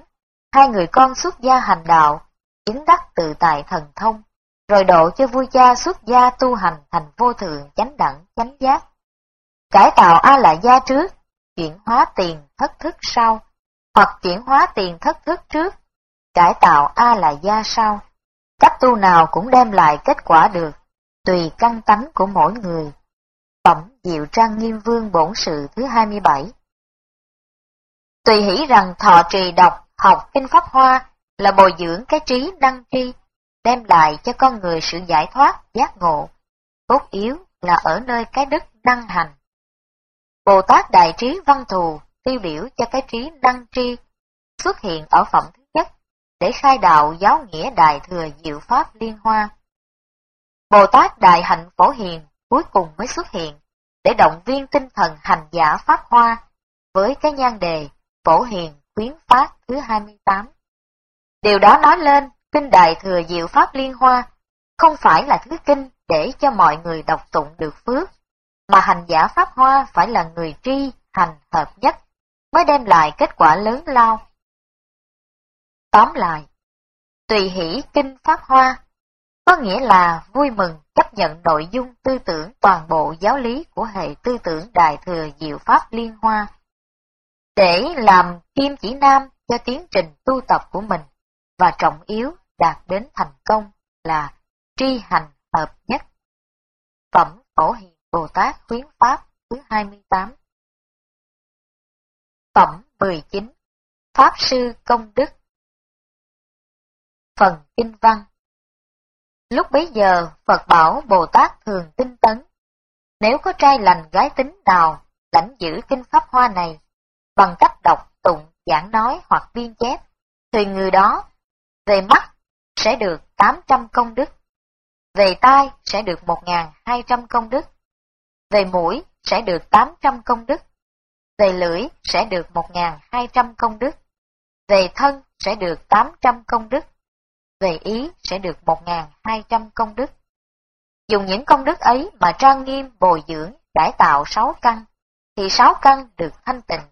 hai người con xuất gia hành đạo, chứng đắc tự tại thần thông, rồi độ cho vua cha xuất gia tu hành thành vô thượng chánh đẳng chánh giác. Cải tạo A La Gia trước, chuyển hóa tiền thất thức sau, hoặc chuyển hóa tiền thất thức trước, cải tạo A La Gia sau. Cách tu nào cũng đem lại kết quả được, tùy căn tánh của mỗi người. Phẩm Diệu Trang Nghiêm Vương Bổn Sự thứ 27. Tùy hỷ rằng thọ trì đọc, học Kinh Pháp Hoa là bồi dưỡng cái trí năng tri, đem lại cho con người sự giải thoát, giác ngộ. Cốt yếu là ở nơi cái đức năng hành. Bồ Tát Đại Trí Văn Thù tiêu biểu cho cái trí năng tri xuất hiện ở phẩm thứ nhất để khai đạo giáo nghĩa Đại Thừa Diệu Pháp Liên Hoa. Bồ Tát Đại Hạnh Phổ Hiền cuối cùng mới xuất hiện để động viên tinh thần hành giả Pháp Hoa với cái nhan đề Phổ Hiền Khuyến Phát thứ 28. Điều đó nói lên Kinh Đại Thừa Diệu Pháp Liên Hoa không phải là thứ kinh để cho mọi người đọc tụng được phước, mà hành giả Pháp Hoa phải là người tri, hành hợp nhất, mới đem lại kết quả lớn lao. Tóm lại, tùy hỷ Kinh Pháp Hoa, có nghĩa là vui mừng chấp nhận nội dung tư tưởng toàn bộ giáo lý của hệ tư tưởng Đại Thừa Diệu Pháp Liên Hoa, để làm kim chỉ nam cho tiến trình tu tập của mình, và trọng yếu đạt đến thành công là tri hành hợp nhất. Phẩm Phổ Hiền Bồ Tát Khuyến Pháp thứ 28. Phẩm 19. Pháp Sư Công Đức. Phần Kinh Văn. Lúc bấy giờ Phật bảo Bồ Tát thường tinh tấn, nếu có trai lành gái tính nào lãnh giữ Kinh Pháp Hoa này bằng cách đọc tụng, giảng nói hoặc biên chép, thì người đó về mắt sẽ được 800 công đức, về tai sẽ được 1.200 công đức, về mũi sẽ được 800 công đức, về lưỡi sẽ được 1.200 công đức, về thân sẽ được 800 công đức, về ý sẽ được 1.200 công đức. Dùng những công đức ấy mà trang nghiêm bồi dưỡng, cải tạo 6 căn, thì 6 căn được thanh tịnh.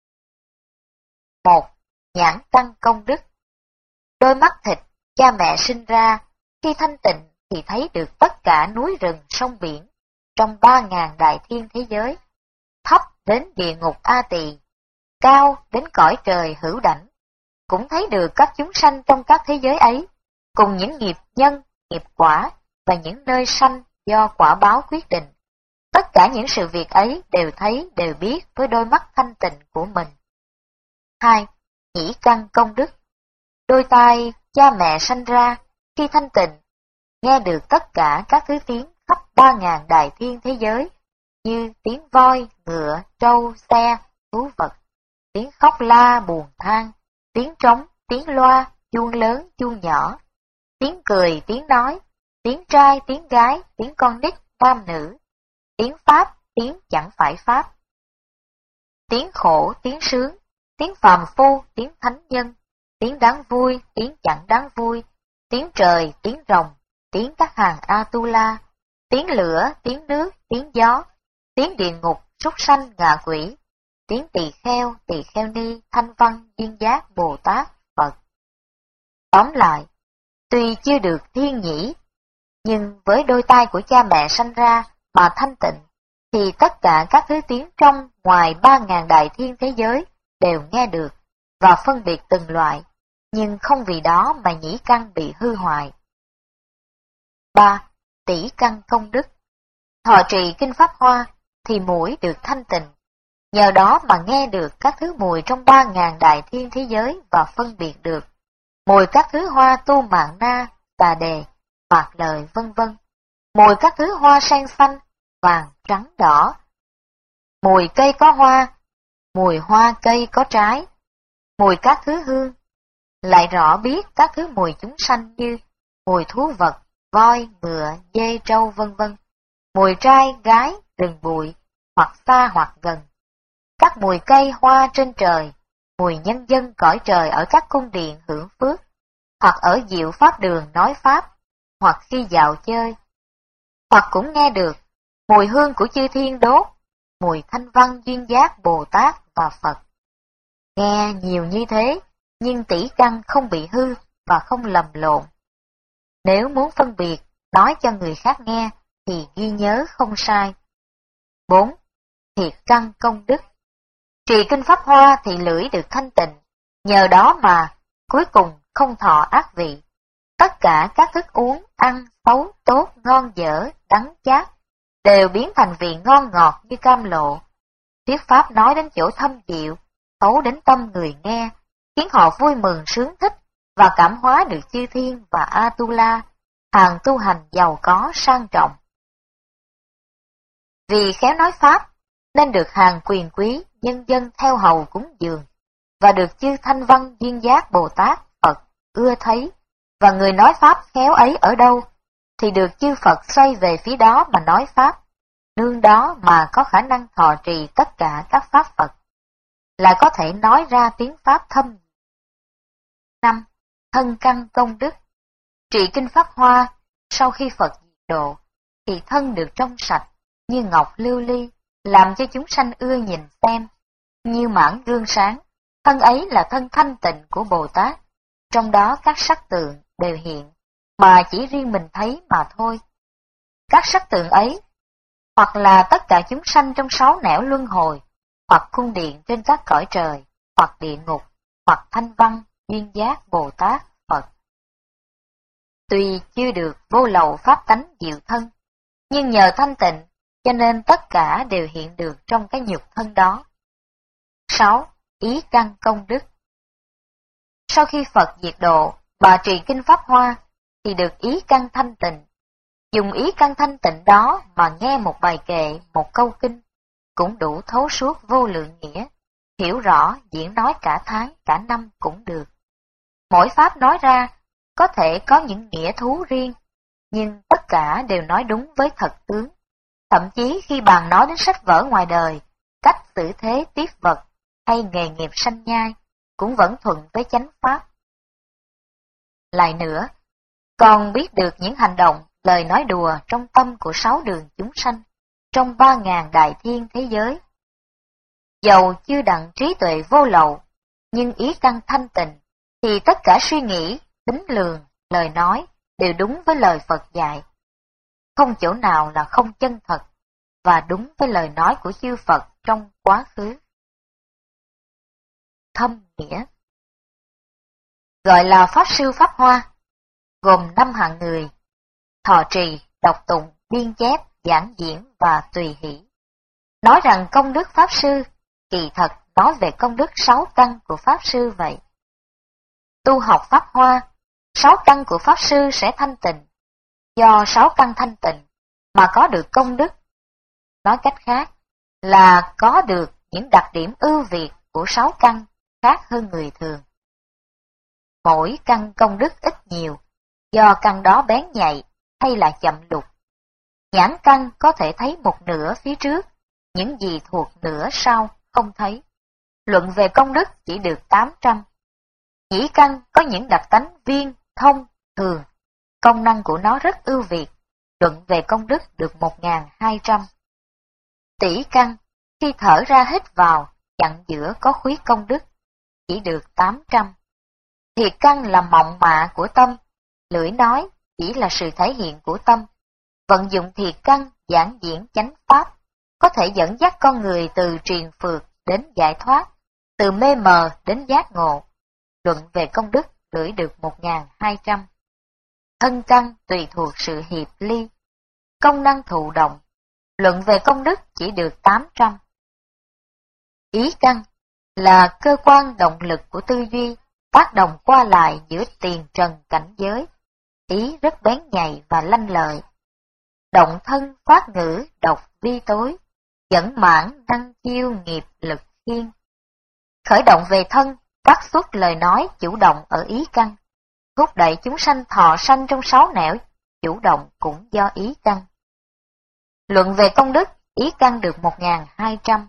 1. Nhãn căn công đức. Đôi mắt thịt cha mẹ sinh ra, khi thanh tịnh thì thấy được tất cả núi rừng sông biển trong 3.000 đại thiên thế giới, thấp đến địa ngục A Tỳ, cao đến cõi trời hữu đảnh, cũng thấy được các chúng sanh trong các thế giới ấy, cùng những nghiệp nhân, nghiệp quả và những nơi sanh do quả báo quyết định. Tất cả những sự việc ấy đều thấy, đều biết với đôi mắt thanh tịnh của mình. 2. Nhĩ căn công đức. Đôi tai cha mẹ sanh ra, khi thanh tịnh, nghe được tất cả các thứ tiếng khắp 3.000 đại thiên thế giới, như tiếng voi, ngựa, trâu, xe, thú vật, tiếng khóc la, buồn than, tiếng trống, tiếng loa, chuông lớn, chuông nhỏ, tiếng cười, tiếng nói, tiếng trai, tiếng gái, tiếng con nít, nam nữ, tiếng pháp, tiếng chẳng phải pháp, tiếng khổ, tiếng sướng, tiếng phàm phu, tiếng thánh nhân, tiếng đáng vui, tiếng chẳng đáng vui, tiếng trời, tiếng rồng, tiếng các hàng Atula, tiếng lửa, tiếng nước, tiếng gió, tiếng địa ngục, súc sanh, ngạ quỷ, tiếng tỳ kheo ni, thanh văn, duyên giác, Bồ Tát, Phật. Tóm lại, tuy chưa được thiên nhĩ, nhưng với đôi tai của cha mẹ sanh ra mà thanh tịnh, thì tất cả các thứ tiếng trong ngoài 3.000 đại thiên thế giới đều nghe được và phân biệt từng loại, nhưng không vì đó mà nhĩ căn bị hư hoại. 3. Tỷ căn công đức. Thọ trì Kinh Pháp Hoa thì mũi được thanh tịnh, nhờ đó mà nghe được các thứ mùi trong 3.000 đại thiên thế giới và phân biệt được mùi các thứ hoa tu mạng na, tà đề, mạc lời vân vân, mùi các thứ hoa sen xanh, vàng, trắng, đỏ, mùi cây có hoa, mùi hoa cây có trái, mùi các thứ hương, lại rõ biết các thứ mùi chúng sanh như mùi thú vật, voi, ngựa, dê, trâu vân vân, mùi trai, gái, rừng bụi, hoặc xa hoặc gần, các mùi cây hoa trên trời, mùi nhân dân cõi trời ở các cung điện hưởng phước, hoặc ở diệu pháp đường nói pháp, hoặc khi dạo chơi, hoặc cũng nghe được mùi hương của chư thiên đốt, mùi thanh văn duyên giác Bồ Tát và Phật. Nghe nhiều như thế nhưng tỷ căn không bị hư và không lầm lộn. Nếu muốn phân biệt, nói cho người khác nghe, thì ghi nhớ không sai. 4. Thiệt căn công đức. Trì kinh Pháp Hoa thì lưỡi được thanh tịnh, nhờ đó mà cuối cùng không thọ ác vị. Tất cả các thức uống, ăn, xấu, tốt, ngon dở, đắng chát, đều biến thành vị ngon ngọt như cam lộ. Thuyết Pháp nói đến chỗ thâm diệu, thấu đến tâm người nghe, khiến họ vui mừng sướng thích và cảm hóa được chư thiên và Atula, hàng tu hành giàu có sang trọng. Vì khéo nói Pháp, nên được hàng quyền quý, nhân dân theo hầu cúng dường, và được chư Thanh Văn Duyên Giác Bồ Tát, Phật ưa thấy, và người nói Pháp khéo ấy ở đâu, thì được chư Phật xoay về phía đó mà nói Pháp, nương đó mà có khả năng thọ trì tất cả các Pháp Phật, là có thể nói ra tiếng Pháp thâm. 5. Thân căn công đức. Trì kinh Pháp Hoa, sau khi Phật diệt độ, thì thân được trong sạch, như ngọc lưu ly, làm cho chúng sanh ưa nhìn xem, như mãn gương sáng. Thân ấy là thân thanh tịnh của Bồ Tát, trong đó các sắc tượng đều hiện, mà chỉ riêng mình thấy mà thôi. Các sắc tượng ấy, hoặc là tất cả chúng sanh trong 6 nẻo luân hồi, hoặc cung điện trên các cõi trời, hoặc địa ngục, hoặc Thanh Văn, Duyên Giác, Bồ Tát, Phật. Tuy chưa được vô lậu pháp tánh diệu thân, nhưng nhờ thanh tịnh, cho nên tất cả đều hiện được trong cái nhục thân đó. 6. Ý căn công đức. Sau khi Phật diệt độ và trì kinh Pháp Hoa, thì được ý căn thanh tịnh. Dùng ý căn thanh tịnh đó mà nghe một bài kệ, một câu kinh, cũng đủ thấu suốt vô lượng nghĩa, hiểu rõ diễn nói cả tháng, cả năm cũng được. Mỗi Pháp nói ra, có thể có những nghĩa thú riêng, nhưng tất cả đều nói đúng với thật tướng. Thậm chí khi bàn nói đến sách vở ngoài đời, cách xử thế tiếp vật, hay nghề nghiệp sanh nhai, cũng vẫn thuận với chánh Pháp. Lại nữa, còn biết được những hành động, lời nói đùa trong tâm của 6 đường chúng sanh, trong 3.000 đại thiên thế giới. Dầu chưa đặng trí tuệ vô lậu, nhưng ý căn thanh tịnh, thì tất cả suy nghĩ, tính lường, lời nói đều đúng với lời Phật dạy. Không chỗ nào là không chân thật, và đúng với lời nói của chư Phật trong quá khứ. Thâm nghĩa. Gọi là Pháp Sư Pháp Hoa, gồm 5 hạng người: thọ trì, đọc tụng, biên chép, giảng diễn và tùy hỷ. Nói rằng công đức Pháp Sư, kỳ thật nói về công đức 6 căn của Pháp Sư vậy. Tu học Pháp Hoa, 6 căn của Pháp Sư sẽ thanh tịnh, do 6 căn thanh tịnh mà có được công đức. Nói cách khác là có được những đặc điểm ưu việt của 6 căn khác hơn người thường. Mỗi căn công đức ít nhiều, do căn đó bén nhạy hay là chậm lục. Nhãn căn có thể thấy một nửa phía trước, những gì thuộc nửa sau không thấy. Luận về công đức chỉ được 800. Nhĩ căn có những đặc tánh viên, thông, thường. Công năng của nó rất ưu việt, luận về công đức được 1.200. Tỷ căn, khi thở ra hít vào, chặn giữa có khuyết công đức, chỉ được 800. Thiệt căn là mộng mạ của tâm, lưỡi nói chỉ là sự thể hiện của tâm. Vận dụng thiệt căn giảng diễn chánh pháp, có thể dẫn dắt con người từ triền phược đến giải thoát, từ mê mờ đến giác ngộ. Luận về công đức lưỡi được 1.200. Thân căn tùy thuộc sự hiệp ly, công năng thụ động, luận về công đức chỉ được 800. Ý căn là cơ quan động lực của tư duy, tác động qua lại giữa tiền trần cảnh giới, ý rất bén nhạy và lanh lợi. Động thân phát ngữ độc vi tối, dẫn mãn năng chiêu nghiệp lực khiên. Khởi động về thân, phát xuất lời nói chủ động ở ý căn, thúc đẩy chúng sanh thọ sanh trong 6 nẻo, chủ động cũng do ý căn. Luận về công đức, ý căn được 1.200.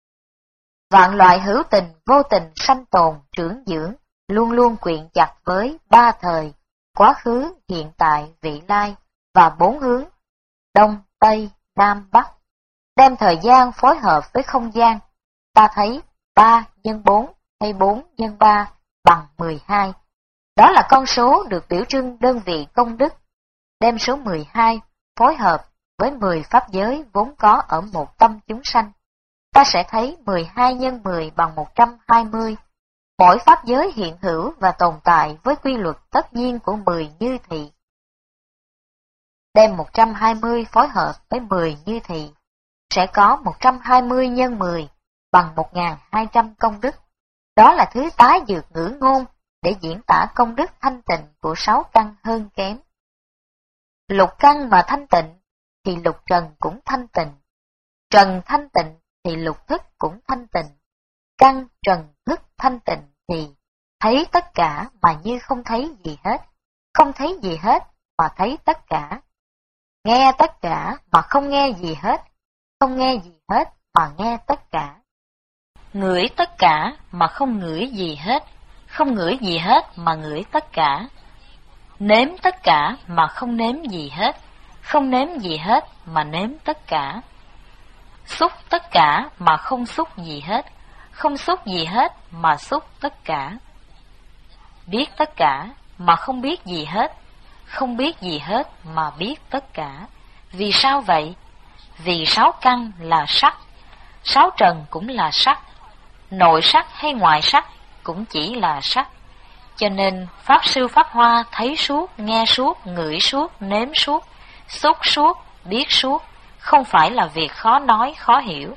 Vạn loại hữu tình, vô tình, sanh tồn, trưởng dưỡng, luôn luôn quyện chặt với 3 thời, quá khứ, hiện tại, vị lai, và 4 hướng, Đông, Tây, Nam, Bắc. Đem thời gian phối hợp với không gian, ta thấy 3 nhân 4 hay 4 nhân 3 bằng 12. Đó là con số được biểu trưng đơn vị công đức. Đem số 12 phối hợp với 10 pháp giới vốn có ở một tâm chúng sanh, ta sẽ thấy 12 nhân 10 bằng 120. Mỗi pháp giới hiện hữu và tồn tại với quy luật tất nhiên của 10 như thị. Đem 120 phối hợp với 10 như thị, sẽ có 120 nhân 10 bằng 1.200 công đức. Đó là thứ tái dược ngữ ngôn để diễn tả công đức thanh tịnh của 6 căn hơn kém. Lục căn mà thanh tịnh thì lục trần cũng thanh tịnh. Trần thanh tịnh thì lục thức cũng thanh tịnh. Căn trần thức thanh tịnh thì thấy tất cả mà như không thấy gì hết, không thấy gì hết mà thấy tất cả. Nghe tất cả mà không nghe gì hết, không nghe gì hết mà nghe tất cả. Ngửi tất cả mà không ngửi gì hết, không ngửi gì hết mà ngửi tất cả. Nếm tất cả mà không nếm gì hết, không nếm gì hết mà nếm tất cả. Xúc tất cả mà không xúc gì hết, không xúc gì hết mà xúc tất cả. Biết tất cả mà không biết gì hết, không biết gì hết mà biết tất cả. Vì sao vậy? Vì 6 căn là sắc, 6 trần cũng là sắc, nội sắc hay ngoại sắc cũng chỉ là sắc. Cho nên Pháp Sư Pháp Hoa thấy suốt, nghe suốt, ngửi suốt, nếm suốt, xúc suốt, biết suốt, không phải là việc khó nói, khó hiểu.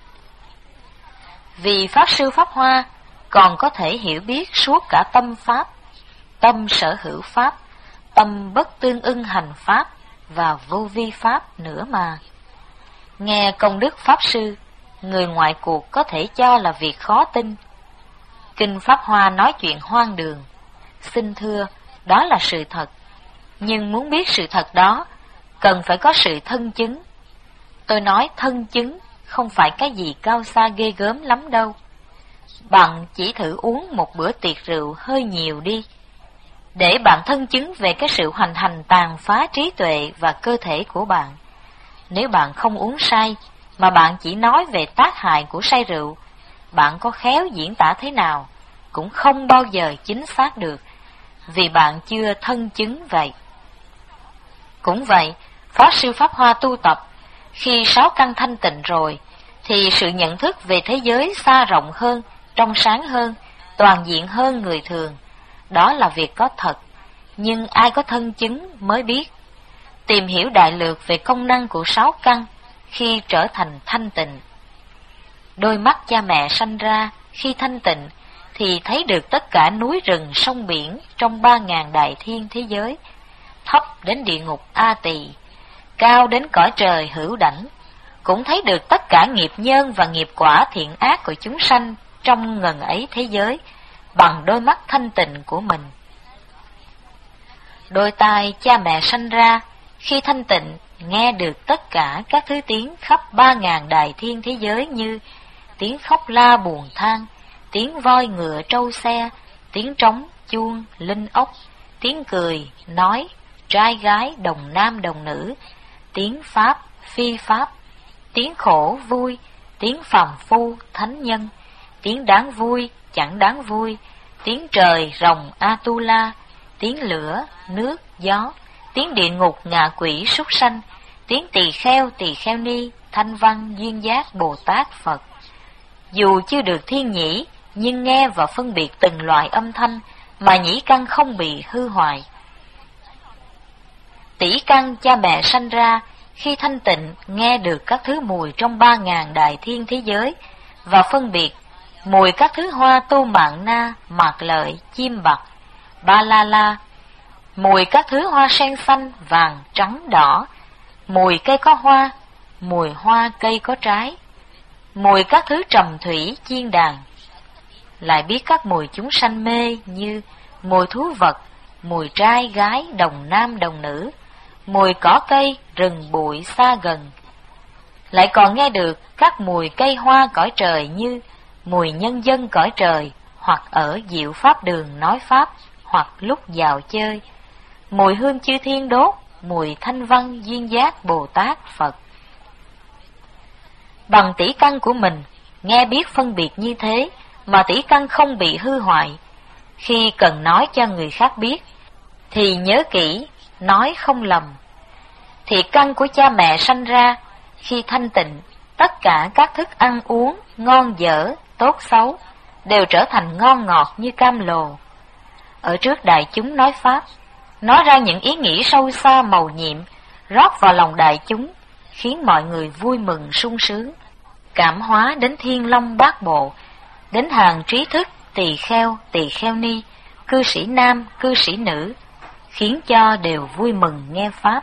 Vì Pháp Sư Pháp Hoa còn có thể hiểu biết suốt cả tâm Pháp, tâm sở hữu Pháp, tâm bất tương ưng hành Pháp và vô vi Pháp nữa mà. Nghe công đức Pháp Sư, người ngoại cuộc có thể cho là việc khó tin. Kinh Pháp Hoa nói chuyện hoang đường. Xin thưa, đó là sự thật. Nhưng muốn biết sự thật đó, cần phải có sự thân chứng. Tôi nói thân chứng không phải cái gì cao xa ghê gớm lắm đâu. Bạn chỉ thử uống một bữa tiệc rượu hơi nhiều đi, để bạn thân chứng về cái sự hoành hành tàn phá trí tuệ và cơ thể của bạn. Nếu bạn không uống say, mà bạn chỉ nói về tác hại của say rượu, bạn có khéo diễn tả thế nào, cũng không bao giờ chính xác được, vì bạn chưa thân chứng vậy. Cũng vậy, Pháp Sư Pháp Hoa tu tập, khi 6 căn thanh tịnh rồi, thì sự nhận thức về thế giới xa rộng hơn, trong sáng hơn, toàn diện hơn người thường. Đó là việc có thật, nhưng ai có thân chứng mới biết. Tìm hiểu đại lược về công năng của 6 căn khi trở thành thanh tịnh. Đôi mắt cha mẹ sanh ra khi thanh tịnh thì thấy được tất cả núi rừng sông biển trong 3.000 đại thiên thế giới, thấp đến địa ngục A Tỳ, cao đến cõi trời hữu đảnh, cũng thấy được tất cả nghiệp nhân và nghiệp quả thiện ác của chúng sanh trong ngần ấy thế giới bằng đôi mắt thanh tịnh của mình. Đôi tai cha mẹ sanh ra khi thanh tịnh nghe được tất cả các thứ tiếng khắp 3.000 đại thiên thế giới như tiếng khóc la buồn than, tiếng voi ngựa trâu xe, tiếng trống chuông linh ốc, tiếng cười nói trai gái đồng nam đồng nữ, tiếng pháp phi pháp, tiếng khổ vui, tiếng phàm phu thánh nhân, tiếng đáng vui chẳng đáng vui, tiếng trời rồng Atula, tiếng lửa nước gió, tiếng địa ngục ngạ quỷ súc sanh, tiếng tỳ kheo ni, thanh văn duyên giác Bồ Tát Phật. Dù chưa được thiên nhĩ, nhưng nghe và phân biệt từng loại âm thanh mà nhĩ căn không bị hư hoại. Tỷ căn cha mẹ sanh ra khi thanh tịnh nghe được các thứ mùi trong 3.000 đại thiên thế giới và phân biệt mùi các thứ hoa tô mạng na, mạc lợi, chim bạc, ba la la, mùi các thứ hoa sen xanh, vàng, trắng, đỏ, mùi cây có hoa, mùi hoa cây có trái, mùi các thứ trầm thủy, chiên đàn. Lại biết các mùi chúng sanh mê như mùi thú vật, mùi trai gái, đồng nam đồng nữ, mùi cỏ cây, rừng bụi xa gần. Lại còn nghe được các mùi cây hoa cõi trời như mùi nhân dân cõi trời, hoặc ở diệu pháp đường nói pháp, hoặc lúc vào chơi, mùi hương chư thiên đốt, mùi thanh văn duyên giác Bồ Tát Phật. Bằng tỷ căn của mình, nghe biết phân biệt như thế, mà tỷ căn không bị hư hoại, khi cần nói cho người khác biết, thì nhớ kỹ, nói không lầm. Thiệt căn của cha mẹ sanh ra, khi thanh tịnh, tất cả các thức ăn uống, ngon dở, tốt xấu, đều trở thành ngon ngọt như cam lồ. Ở trước đại chúng nói Pháp, nói ra những ý nghĩ sâu xa mầu nhiệm, rót vào lòng đại chúng, khiến mọi người vui mừng sung sướng, cảm hóa đến thiên long bát bộ, đến hàng trí thức, tỳ kheo ni, cư sĩ nam, cư sĩ nữ, khiến cho đều vui mừng nghe Pháp.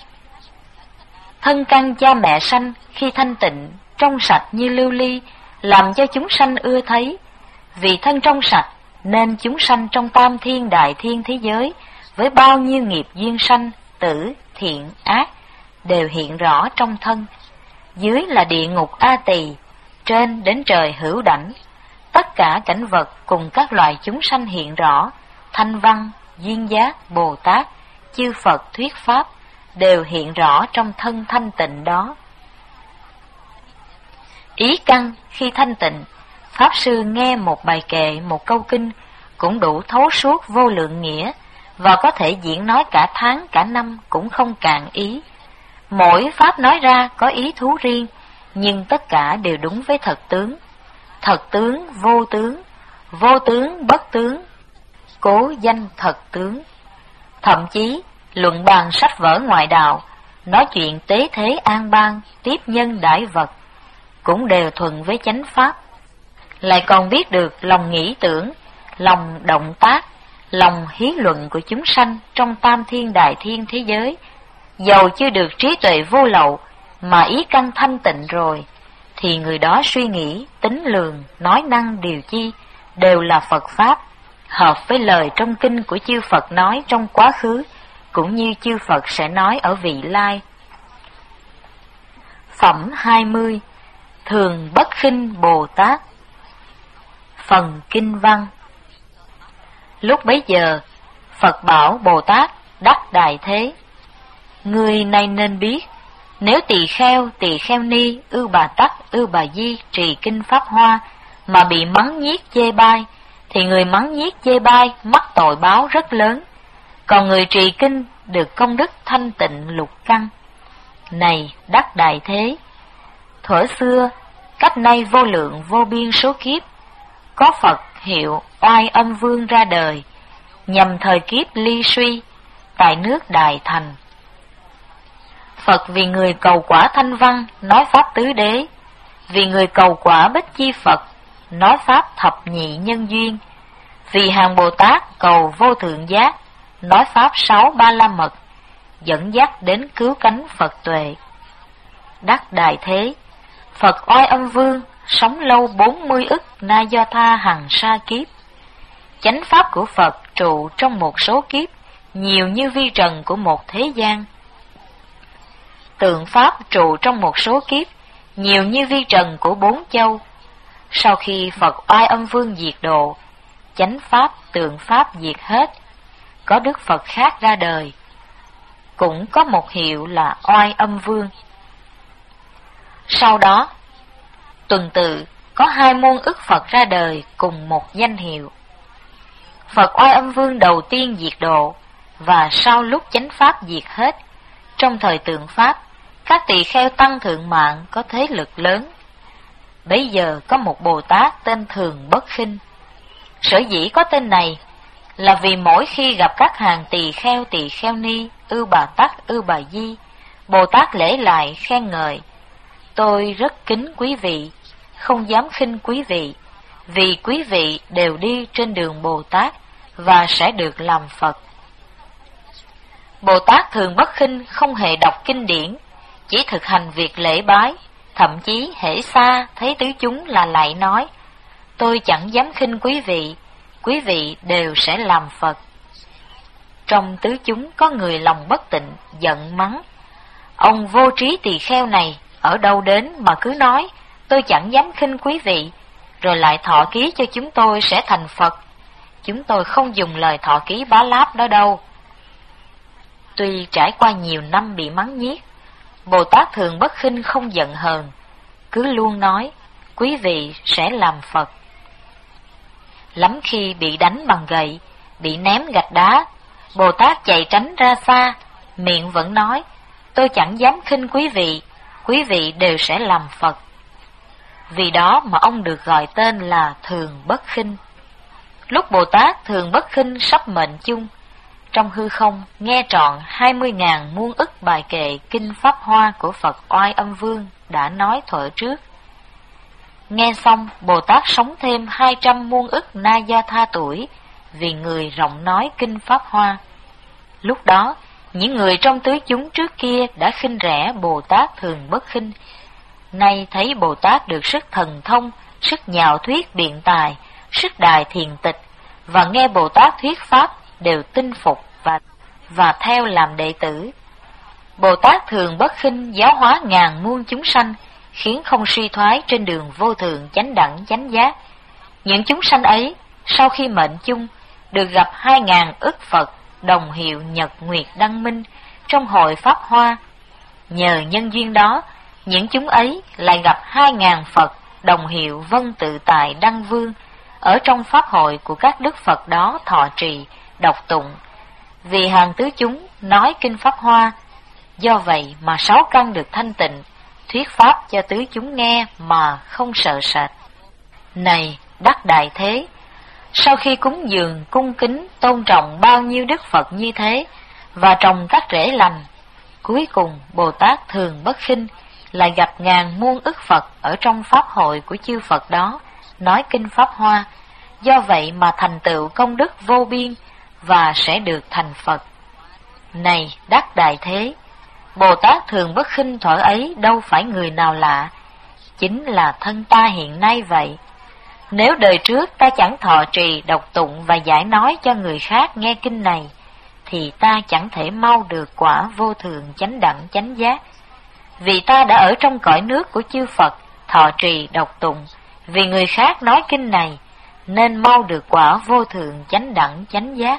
Thân căn cha mẹ sanh khi thanh tịnh, trong sạch như lưu ly, làm cho chúng sanh ưa thấy. Vì thân trong sạch, nên chúng sanh trong tam thiên đại thiên thế giới, với bao nhiêu nghiệp duyên sanh, tử, thiện, ác, đều hiện rõ trong thân. Dưới là địa ngục A Tỳ, trên đến trời Hữu Đảnh. Tất cả cảnh vật cùng các loài chúng sanh hiện rõ, Thanh Văn, Duyên Giác, Bồ Tát, chư Phật thuyết Pháp, đều hiện rõ trong thân thanh tịnh đó. Ý căn khi thanh tịnh, Pháp Sư nghe một bài kệ, một câu kinh, cũng đủ thấu suốt vô lượng nghĩa, và có thể diễn nói cả tháng, cả năm cũng không cạn ý. Mỗi Pháp nói ra có ý thú riêng, nhưng tất cả đều đúng với thật tướng, vô tướng bất tướng, cố danh thật tướng. Thậm chí, luận bàn sách vở ngoại đạo, nói chuyện tế thế an bang, tiếp nhân đãi vật, cũng đều thuận với chánh Pháp. Lại còn biết được lòng nghĩ tưởng, lòng động tác, lòng hí luận của chúng sanh trong tam thiên đại thiên thế giới. Dầu chưa được trí tuệ vô lậu, mà ý căn thanh tịnh rồi, thì người đó suy nghĩ, tính lường, nói năng điều chi, đều là Phật Pháp, hợp với lời trong kinh của chư Phật nói trong quá khứ, cũng như chư Phật sẽ nói ở vị lai. Phẩm 20. Thường Bất Khinh Bồ Tát. Phần Kinh Văn. Lúc bấy giờ, Phật bảo Bồ Tát đắc đại thế: người này nên biết, nếu tỳ kheo ni, ưu bà tắc, ưu bà di trì kinh Pháp Hoa mà bị mắng nhiếc chê bai, thì người mắng nhiếc chê bai mắc tội báo rất lớn. Còn người trì kinh được công đức thanh tịnh lục căn. Này đắc đại thế, thuở xưa, cách nay vô lượng vô biên số kiếp, có Phật hiệu Oai Âm Vương ra đời, nhằm thời kiếp ly suy, tại nước Đại Thành. Phật vì người cầu quả Thanh Văn, nói Pháp tứ đế; vì người cầu quả Bích Chi Phật, nói Pháp thập nhị nhân duyên; vì hàng Bồ Tát cầu vô thượng giác, nói Pháp 6 ba la mật, dẫn dắt đến cứu cánh Phật tuệ. Đắc đại thế, Phật Oai Âm Vương sống lâu 40 ức na do tha hằng sa kiếp. Chánh pháp của Phật trụ trong một số kiếp, nhiều như vi trần của một thế gian. Tượng pháp trụ trong một số kiếp, nhiều như vi trần của 4 châu. Sau khi Phật Oai Âm Vương diệt độ, chánh pháp, tượng pháp diệt hết, có Đức Phật khác ra đời, cũng có một hiệu là Oai Âm Vương. Sau đó, tuần tự có 2 môn ức Phật ra đời cùng một danh hiệu. Phật Oai Âm Vương đầu tiên diệt độ, và sau lúc chánh pháp diệt hết, trong thời tượng pháp, các tỳ kheo tăng thượng mạng có thế lực lớn. Bấy giờ có một Bồ Tát tên Thường Bất Khinh. Sở dĩ có tên này là vì mỗi khi gặp các hàng tỳ kheo ni, ưu bà tắc, ưu bà di, Bồ Tát lễ lại khen ngợi: tôi rất kính quý vị, không dám khinh quý vị, vì quý vị đều đi trên đường Bồ Tát và sẽ được làm Phật. Bồ Tát Thường Bất Khinh không hề đọc kinh điển, chỉ thực hành việc lễ bái, thậm chí hễ xa thấy tứ chúng là lại nói: tôi chẳng dám khinh quý vị đều sẽ làm Phật. Trong tứ chúng có người lòng bất tịnh, giận mắng: ông vô trí tỳ kheo này ở đâu đến mà cứ nói tôi chẳng dám khinh quý vị, rồi lại thọ ký cho chúng tôi sẽ thành Phật. Chúng tôi không dùng lời thọ ký bá láp đó đâu. Tuy trải qua nhiều năm bị mắng nhiếc, Bồ Tát Thường Bất Khinh không giận hờn, cứ luôn nói quý vị sẽ làm Phật. Lắm khi bị đánh bằng gậy, bị ném gạch đá, Bồ Tát chạy tránh ra xa, miệng vẫn nói, tôi chẳng dám khinh quý vị đều sẽ làm Phật. Vì đó mà ông được gọi tên là Thường Bất Khinh. Lúc Bồ Tát Thường Bất Khinh sắp mệnh chung, trong hư không nghe trọn 20.000 muôn ức bài kệ kinh Pháp Hoa của Phật Oai Âm Vương đã nói thuở trước. Nghe xong, Bồ Tát sống thêm 200 muôn ức na do tha tuổi, vì người rộng nói kinh Pháp Hoa. Lúc đó, những người trong tứ chúng trước kia đã khinh rẻ Bồ Tát Thường Bất Khinh, nay thấy Bồ Tát được sức thần thông, sức nhạo thuyết biện tài, sức đài thiền tịch, và nghe Bồ Tát thuyết Pháp đều tin phục và theo làm đệ tử. Bồ Tát Thường Bất Khinh giáo hóa ngàn muôn chúng sanh, khiến không suy thoái trên đường vô thượng chánh đẳng chánh giác. Những chúng sanh ấy, sau khi mệnh chung, được gặp 2.000 ức Phật đồng hiệu Nhật Nguyệt Đăng Minh trong hội Pháp Hoa. Nhờ nhân duyên đó, những chúng ấy lại gặp 2.000 Phật đồng hiệu Vân Tự Tại Đăng Vương ở trong Pháp hội của các Đức Phật đó thọ trì, đọc tụng. Vì hàng tứ chúng nói kinh Pháp Hoa, do vậy mà 6 căn được thanh tịnh, thuyết Pháp cho tứ chúng nghe mà không sợ sệt. Này đắc đại thế, sau khi cúng dường cung kính tôn trọng bao nhiêu Đức Phật như thế và trồng các rễ lành, cuối cùng Bồ Tát Thường Bất Khinh lại gặp ngàn muôn ức Phật ở trong Pháp hội của chư Phật đó nói kinh Pháp Hoa, do vậy mà thành tựu công đức vô biên và sẽ được thành Phật. Này đắc đại thế, Bồ Tát Thường Bất Khinh thuở ấy đâu phải người nào lạ, chính là thân ta hiện nay vậy. Nếu đời trước ta chẳng thọ trì, đọc tụng và giải nói cho người khác nghe kinh này, thì ta chẳng thể mau được quả vô thượng chánh đẳng chánh giác. Vì ta đã ở trong cõi nước của chư Phật, thọ trì, đọc tụng, vì người khác nói kinh này, nên mau được quả vô thượng chánh đẳng chánh giác.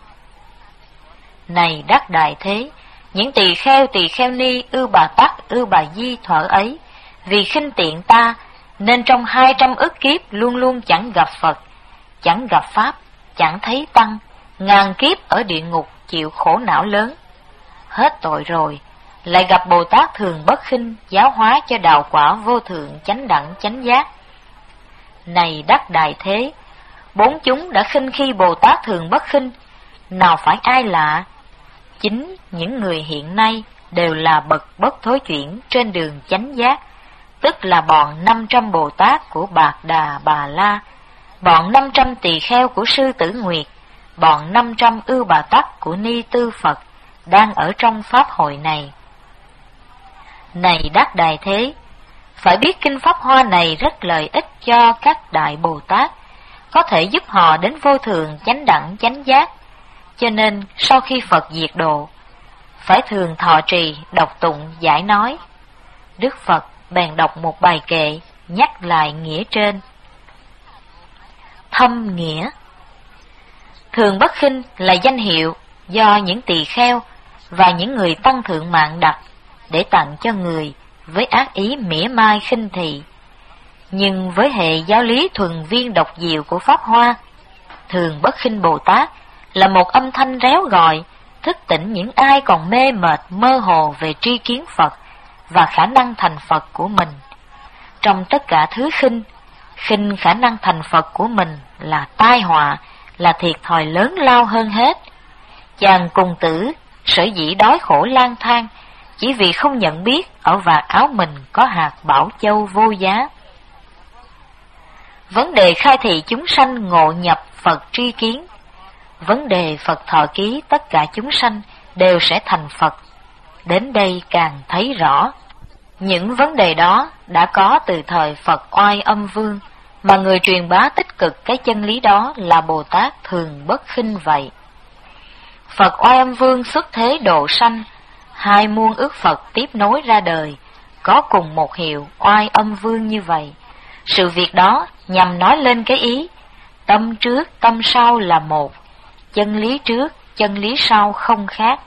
Này đắc đại thế, những tỳ kheo ni, ư bà tắc, ư bà di thuở ấy, vì khinh tiện ta, nên trong 200 ức kiếp luôn luôn chẳng gặp Phật, chẳng gặp Pháp, chẳng thấy Tăng, ngàn kiếp ở địa ngục chịu khổ não lớn. Hết tội rồi, lại gặp Bồ Tát Thường Bất Khinh giáo hóa cho đạo quả vô thượng chánh đẳng chánh giác. Này đắc đại thế, 4 chúng đã khinh khi Bồ Tát Thường Bất Khinh, nào phải ai lạ, chính những người hiện nay đều là bậc bất thối chuyển trên đường chánh giác, tức là bọn 500 Bồ Tát của Bạc Đà Bà La, bọn 500 tỳ kheo của Sư Tử Nguyệt, bọn 500 ư bà tắc của Ni Tư Phật đang ở trong Pháp hội này. Này đắc đại thế, phải biết kinh Pháp Hoa này rất lợi ích cho các đại Bồ Tát, có thể giúp họ đến vô thượng chánh đẳng chánh giác, cho nên sau khi Phật diệt độ, phải thường thọ trì, đọc tụng, giải nói. Đức Phật bèn đọc một bài kệ, nhắc lại nghĩa trên. Thâm nghĩa. Thường Bất Khinh là danh hiệu do những tỳ kheo và những người tăng thượng mạng đặt để tặng cho người với ác ý mỉa mai khinh thị. Nhưng với hệ giáo lý thuần viên độc diệu của Pháp Hoa, Thường Bất Khinh Bồ Tát là một âm thanh réo gọi, thức tỉnh những ai còn mê mệt mơ hồ về tri kiến Phật và khả năng thành Phật của mình. Trong tất cả thứ khinh khả năng thành Phật của mình là tai họa, là thiệt thòi lớn lao hơn hết. Chàng cùng tử sở dĩ đói khổ lang thang chỉ vì không nhận biết ở vạt áo mình có hạt bảo châu vô giá. Vấn đề khai thị chúng sanh ngộ nhập Phật tri kiến, vấn đề Phật thọ ký tất cả chúng sanh đều sẽ thành Phật, đến đây càng thấy rõ. Những vấn đề đó đã có từ thời Phật Oai Âm Vương, mà người truyền bá tích cực cái chân lý đó là Bồ Tát Thường Bất Khinh vậy. Phật Oai Âm Vương xuất thế độ sanh, 2 muôn ức Phật tiếp nối ra đời, có cùng một hiệu Oai Âm Vương như vậy. Sự việc đó nhằm nói lên cái ý, tâm trước tâm sau là một, chân lý trước chân lý sau không khác.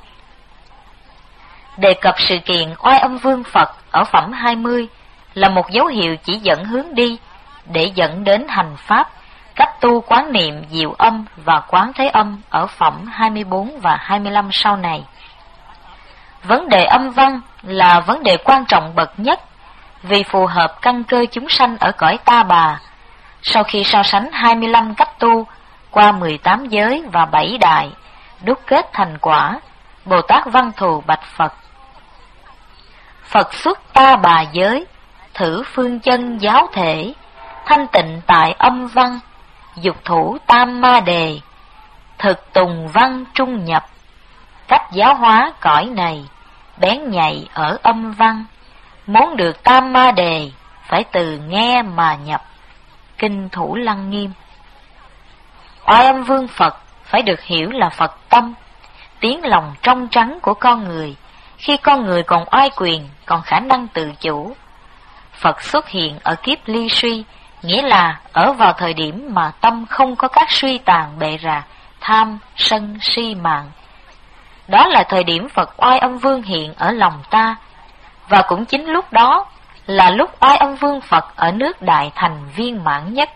Đề cập sự kiện Oai Âm Vương Phật ở phẩm 20 là một dấu hiệu chỉ dẫn hướng đi để dẫn đến hành Pháp, cách tu quán niệm diệu âm và quán thế âm ở phẩm 24 và 25 sau này. Vấn đề âm văn là vấn đề quan trọng bậc nhất vì phù hợp căn cơ chúng sanh ở cõi Ta Bà. Sau khi so sánh 25 cách tu qua 18 giới và 7 đại, đúc kết thành quả, Bồ Tát Văn Thù bạch Phật: Phật xuất Ta Bà giới, thử phương chân giáo thể, thanh tịnh tại âm văn, dục thủ tam ma đề, thực tùng văn trung nhập, cách giáo hóa cõi này, bén nhạy ở âm văn, muốn được tam ma đề, phải từ nghe mà nhập. Kinh Thủ Lăng Nghiêm. Oai âm vương Phật phải được hiểu là Phật tâm, tiếng lòng trong trắng của con người, khi con người còn oai quyền, còn khả năng tự chủ. Phật xuất hiện ở kiếp ly suy, nghĩa là ở vào thời điểm mà tâm không có các suy tàn bệ rạc, tham, sân, si mạng. Đó là thời điểm Phật Oai Âm Vương hiện ở lòng ta, và cũng chính lúc đó là lúc Oai Âm Vương Phật ở nước Đại Thành viên mãn nhất.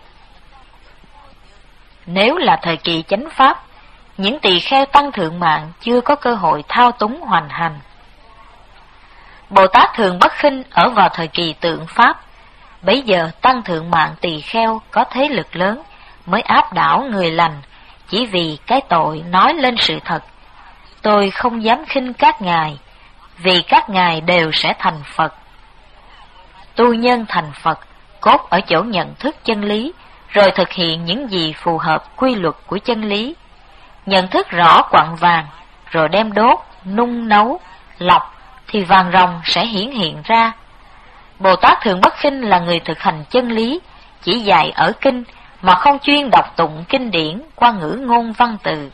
Nếu là thời kỳ chánh pháp, những tỳ kheo tăng thượng mạng chưa có cơ hội thao túng hoành hành. Bồ Tát Thường Bất Khinh ở vào thời kỳ tượng pháp, bấy giờ tăng thượng mạng tỳ kheo có thế lực lớn mới áp đảo người lành, chỉ vì cái tội nói lên sự thật. Tôi không dám khinh các ngài, vì các ngài đều sẽ thành Phật. Tu nhân thành Phật cốt ở chỗ nhận thức chân lý, rồi thực hiện những gì phù hợp quy luật của chân lý. Nhận thức rõ quặng vàng, rồi đem đốt, nung nấu, lọc, thì vàng ròng sẽ hiển hiện ra. Bồ Tát Thường Bất Khinh là người thực hành chân lý, chỉ dạy ở kinh mà không chuyên đọc tụng kinh điển qua ngữ ngôn văn từ.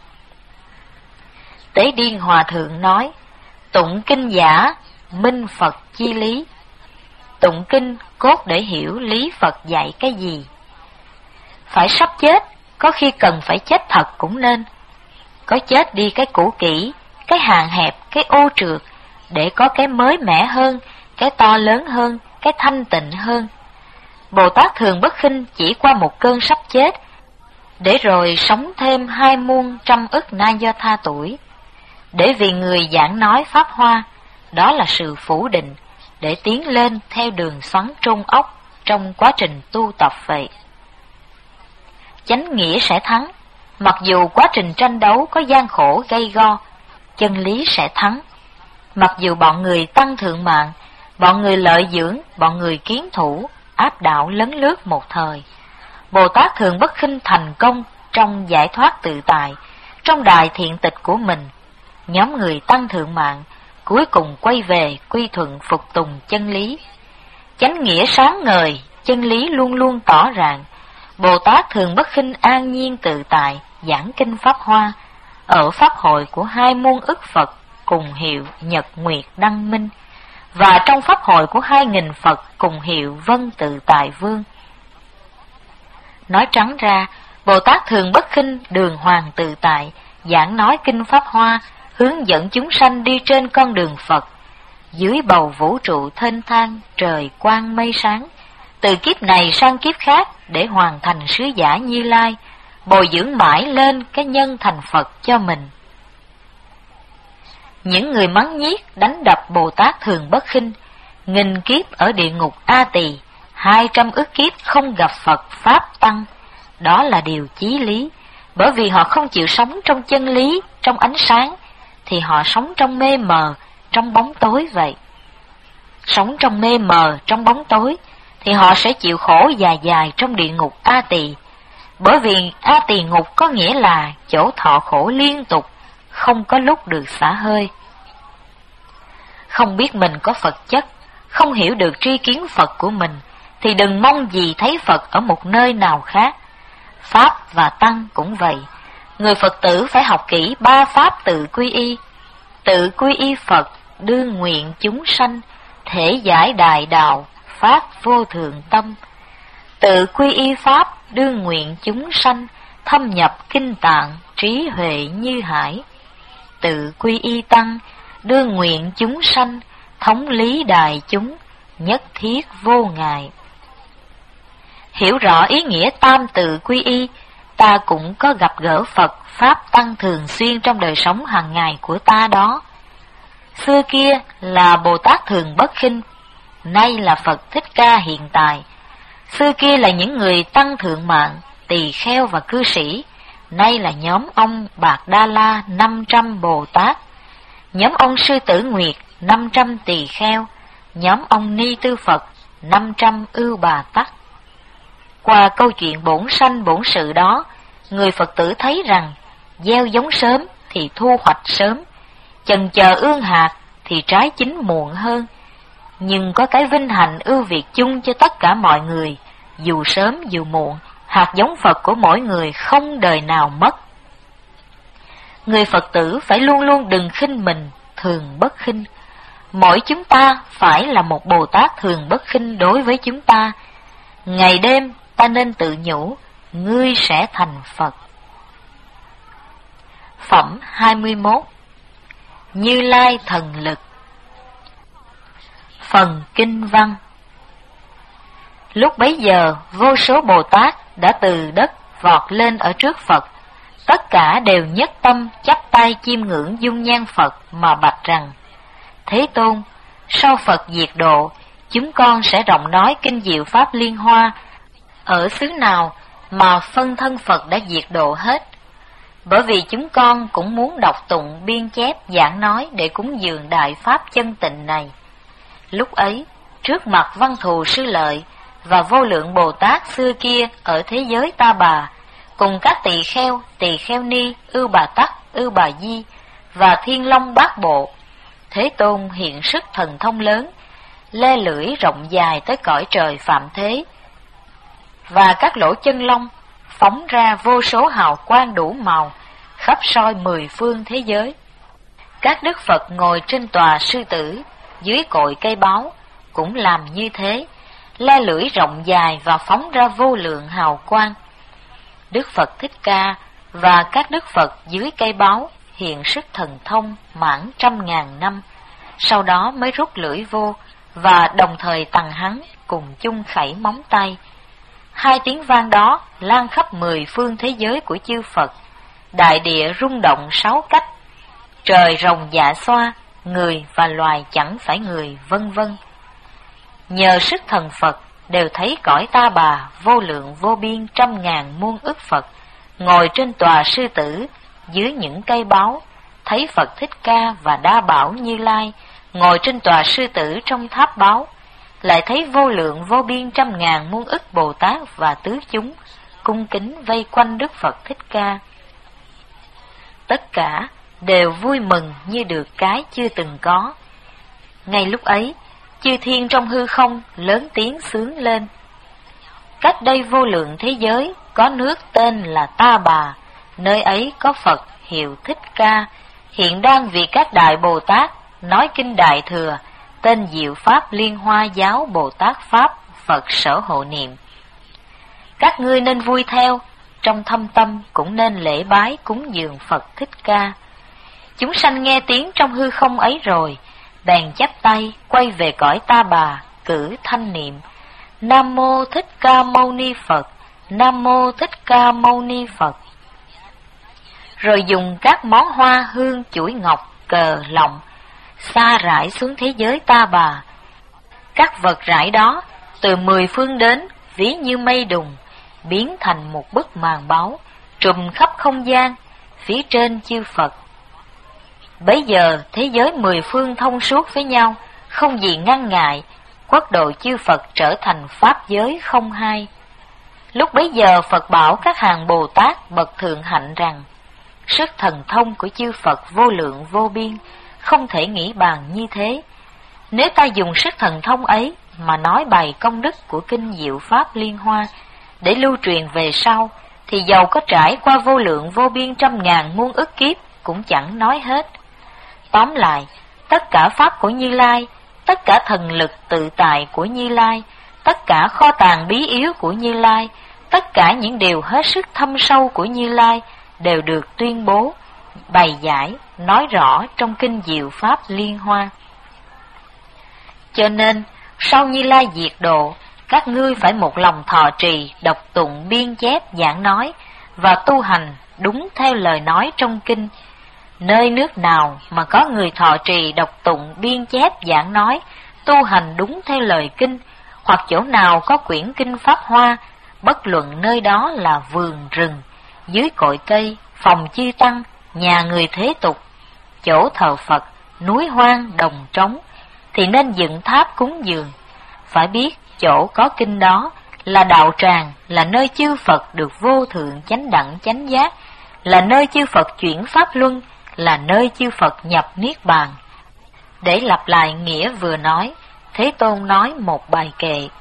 Tế Điên Hòa Thượng nói: tụng kinh giả, minh Phật chi lý. Tụng kinh cốt để hiểu lý Phật dạy cái gì. Phải sắp chết, có khi cần phải chết thật cũng nên. Có chết đi cái cũ kỹ, cái hạn hẹp, cái ô trượt, để có cái mới mẻ hơn, cái to lớn hơn, cái thanh tịnh hơn. Bồ Tát Thường Bất Khinh chỉ qua một cơn sắp chết, để rồi sống thêm 2 muôn trăm ức na do tha tuổi. Để vì người giảng nói pháp hoa, đó là sự phủ định, để tiến lên theo đường xoắn trung ốc trong quá trình tu tập vậy. Chánh nghĩa sẽ thắng, mặc dù quá trình tranh đấu có gian khổ gay go, chân lý sẽ thắng. Mặc dù bọn người tăng thượng mạng, bọn người lợi dưỡng, bọn người kiến thủ, áp đảo lấn lướt một thời, Bồ Tát Thường Bất Khinh thành công trong giải thoát tự tại, trong đại thiện tịch của mình. Nhóm người tăng thượng mạng cuối cùng quay về quy thuận phục tùng chân lý. Chánh nghĩa sáng ngời, chân lý luôn luôn tỏ ràng. Bồ Tát Thường Bất Khinh an nhiên tự tại, giảng kinh pháp hoa, ở pháp hội của 2 muôn ức Phật cùng hiệu Nhật Nguyệt Đăng Minh, và trong pháp hội của 2.000 Phật cùng hiệu Vân Tự Tại Vương. Nói trắng ra, Bồ Tát Thường Bất Khinh đường hoàng tự tại, giảng nói kinh pháp hoa, hướng dẫn chúng sanh đi trên con đường Phật, dưới bầu vũ trụ thênh thang, trời quang mây sáng, từ kiếp này sang kiếp khác để hoàn thành sứ giả Như Lai, bồi dưỡng mãi lên cái nhân thành Phật cho mình. Những người mắng nhiếc đánh đập Bồ Tát Thường Bất Khinh, 1000 kiếp ở địa ngục A Tỳ, 200 ức kiếp không gặp Phật Pháp Tăng, đó là điều chí lý, bởi vì họ không chịu sống trong chân lý, trong ánh sáng, thì họ sống trong mê mờ, trong bóng tối vậy. Sống trong mê mờ, trong bóng tối, thì họ sẽ chịu khổ dài dài trong địa ngục A Tỳ, bởi vì A Tỳ ngục có nghĩa là chỗ thọ khổ liên tục, không có lúc được xả hơi. Không biết mình có Phật chất, không hiểu được tri kiến Phật của mình, thì đừng mong gì thấy Phật ở một nơi nào khác. Pháp và Tăng cũng vậy. Người Phật tử phải học kỹ 3 pháp tự quy y. Tự quy y Phật, đương nguyện chúng sanh, thể giải đại đạo, phát vô thượng tâm. Tự quy y Pháp, đương nguyện chúng sanh, thâm nhập kinh tạng, trí huệ như hải. Tự quy y Tăng, đương nguyện chúng sanh, thống lý đại chúng, nhất thiết vô ngại. hiểu rõ ý nghĩa tam tự quy y, ta cũng có gặp gỡ Phật Pháp Tăng thường xuyên trong đời sống hàng ngày của ta đó. Xưa kia là Bồ Tát Thường Bất Khinh, nay là Phật Thích Ca hiện tại. Xưa kia là những người tăng thượng mạng, tỳ kheo và cư sĩ, nay là nhóm ông Bạc Đa La 500 Bồ Tát, nhóm ông Sư Tử Nguyệt 500 tỳ kheo, nhóm ông Ni Tư Phật 500 Ưu Bà Tắc. Qua câu chuyện bổn sanh bổn sự đó, người Phật tử thấy rằng gieo giống sớm thì thu hoạch sớm, chần chờ ương hạt thì trái chín muộn hơn. Nhưng có cái vinh hạnh ưu việt chung cho tất cả mọi người, dù sớm dù muộn, hạt giống Phật của mỗi người không đời nào mất. Người Phật tử phải luôn luôn đừng khinh mình, thường bất khinh. Mỗi chúng ta phải là một Bồ Tát thường bất khinh đối với chúng ta. Ngày đêm ta nên tự nhủ, ngươi sẽ thành Phật. Phẩm 21. Như Lai Thần Lực. Phần Kinh Văn. Lúc bấy giờ, vô số Bồ Tát đã từ đất vọt lên ở trước Phật. Tất cả đều nhất tâm chắp tay chiêm ngưỡng dung nhan Phật mà bạch rằng: Thế Tôn, sau Phật diệt độ, chúng con sẽ rộng nói kinh diệu Pháp Liên Hoa, ở xứ nào mà phân thân Phật đã diệt độ hết. Bởi vì chúng con cũng muốn đọc tụng biên chép giảng nói để cúng dường đại Pháp chân tịnh này. Lúc ấy, trước mặt Văn Thù Sư Lợi và vô lượng Bồ Tát xưa kia ở thế giới Ta Bà, cùng các tỳ kheo ni, Ưu Bà Tắc, Ưu Bà Di và Thiên Long Bát Bộ, Thế Tôn hiện sức thần thông lớn, le lưỡi rộng dài tới cõi trời phạm thế, và các lỗ chân lông phóng ra vô số hào quang đủ màu, khắp soi 10 phương thế giới. Các đức Phật ngồi trên tòa sư tử, dưới cội cây báu, cũng làm như thế, le lưỡi rộng dài và phóng ra vô lượng hào quang. Đức Phật Thích Ca và các đức Phật dưới cây báu hiện sức thần thông mãn 100.000 năm, sau đó mới rút lưỡi vô và đồng thời tằng hắn cùng chung khẩy móng tay. Hai tiếng vang đó lan khắp 10 phương thế giới của chư Phật, đại địa rung động 6 cách, trời rồng dạ xoa, người và loài chẳng phải người, vân vân. Nhờ sức thần Phật đều thấy cõi Ta Bà vô lượng vô biên 100.000 muôn ức Phật ngồi trên tòa sư tử dưới những cây báu, thấy Phật Thích Ca và Đa Bảo Như Lai ngồi trên tòa sư tử trong tháp báu, lại thấy vô lượng vô biên 100.000 muôn ức Bồ Tát và tứ chúng cung kính vây quanh Đức Phật Thích Ca. Tất cả đều vui mừng như được cái chưa từng có. Ngay lúc ấy, chư thiên trong hư không lớn tiếng xướng lên: Cách đây vô lượng thế giới có nước tên là Ta Bà, nơi ấy có Phật hiệu Thích Ca, hiện đang vì các đại Bồ Tát nói kinh Đại Thừa, tên diệu Pháp Liên Hoa giáo Bồ Tát Pháp Phật sở hộ niệm. Các ngươi nên vui theo, trong thâm tâm cũng nên lễ bái cúng dường Phật Thích Ca. Chúng sanh nghe tiếng trong hư không ấy rồi, bèn chắp tay quay về cõi Ta Bà, cử thanh niệm: Nam Mô Thích Ca Mâu Ni Phật, Nam Mô Thích Ca Mâu Ni Phật. Rồi dùng các món hoa hương chuỗi ngọc, cờ, lọng sa rải xuống thế giới Ta Bà. Các vật rải đó từ 10 phương đến, ví như mây đùng, biến thành một bức màn báu trùm khắp không gian, phía trên chư Phật. Bấy giờ thế giới 10 phương thông suốt với nhau, không gì ngăn ngại, quốc độ chư Phật trở thành pháp giới không hai. Lúc bấy giờ Phật bảo các hàng Bồ Tát bậc thượng hạnh rằng: Sức thần thông của chư Phật vô lượng vô biên, không thể nghĩ bàn như thế. Nếu ta dùng sức thần thông ấy mà nói bày công đức của kinh diệu Pháp Liên Hoa để lưu truyền về sau, thì dầu có trải qua vô lượng vô biên 100.000 muôn ức kiếp cũng chẳng nói hết. Tóm lại, tất cả Pháp của Như Lai, tất cả thần lực tự tại của Như Lai, tất cả kho tàng bí yếu của Như Lai, tất cả những điều hết sức thâm sâu của Như Lai đều được tuyên bố, bày giải, nói rõ trong kinh diệu Pháp Liên Hoa. Cho nên, sau Như Lai diệt độ, các ngươi phải một lòng thọ trì, đọc tụng, biên chép, giảng nói và tu hành đúng theo lời nói trong kinh. Nơi nước nào mà có người thọ trì, đọc tụng, biên chép, giảng nói, tu hành đúng theo lời kinh, hoặc chỗ nào có quyển kinh Pháp Hoa, bất luận nơi đó là vườn rừng, dưới cội cây, phòng chư tăng, nhà người thế tục, chỗ thờ Phật, núi hoang, đồng trống, thì nên dựng tháp cúng dường. Phải biết chỗ có kinh đó là đạo tràng, là nơi chư Phật được vô thượng chánh đẳng chánh giác, là nơi chư Phật chuyển pháp luân, là nơi chư Phật nhập niết bàn. Để lặp lại nghĩa vừa nói, Thế Tôn nói một bài kệ.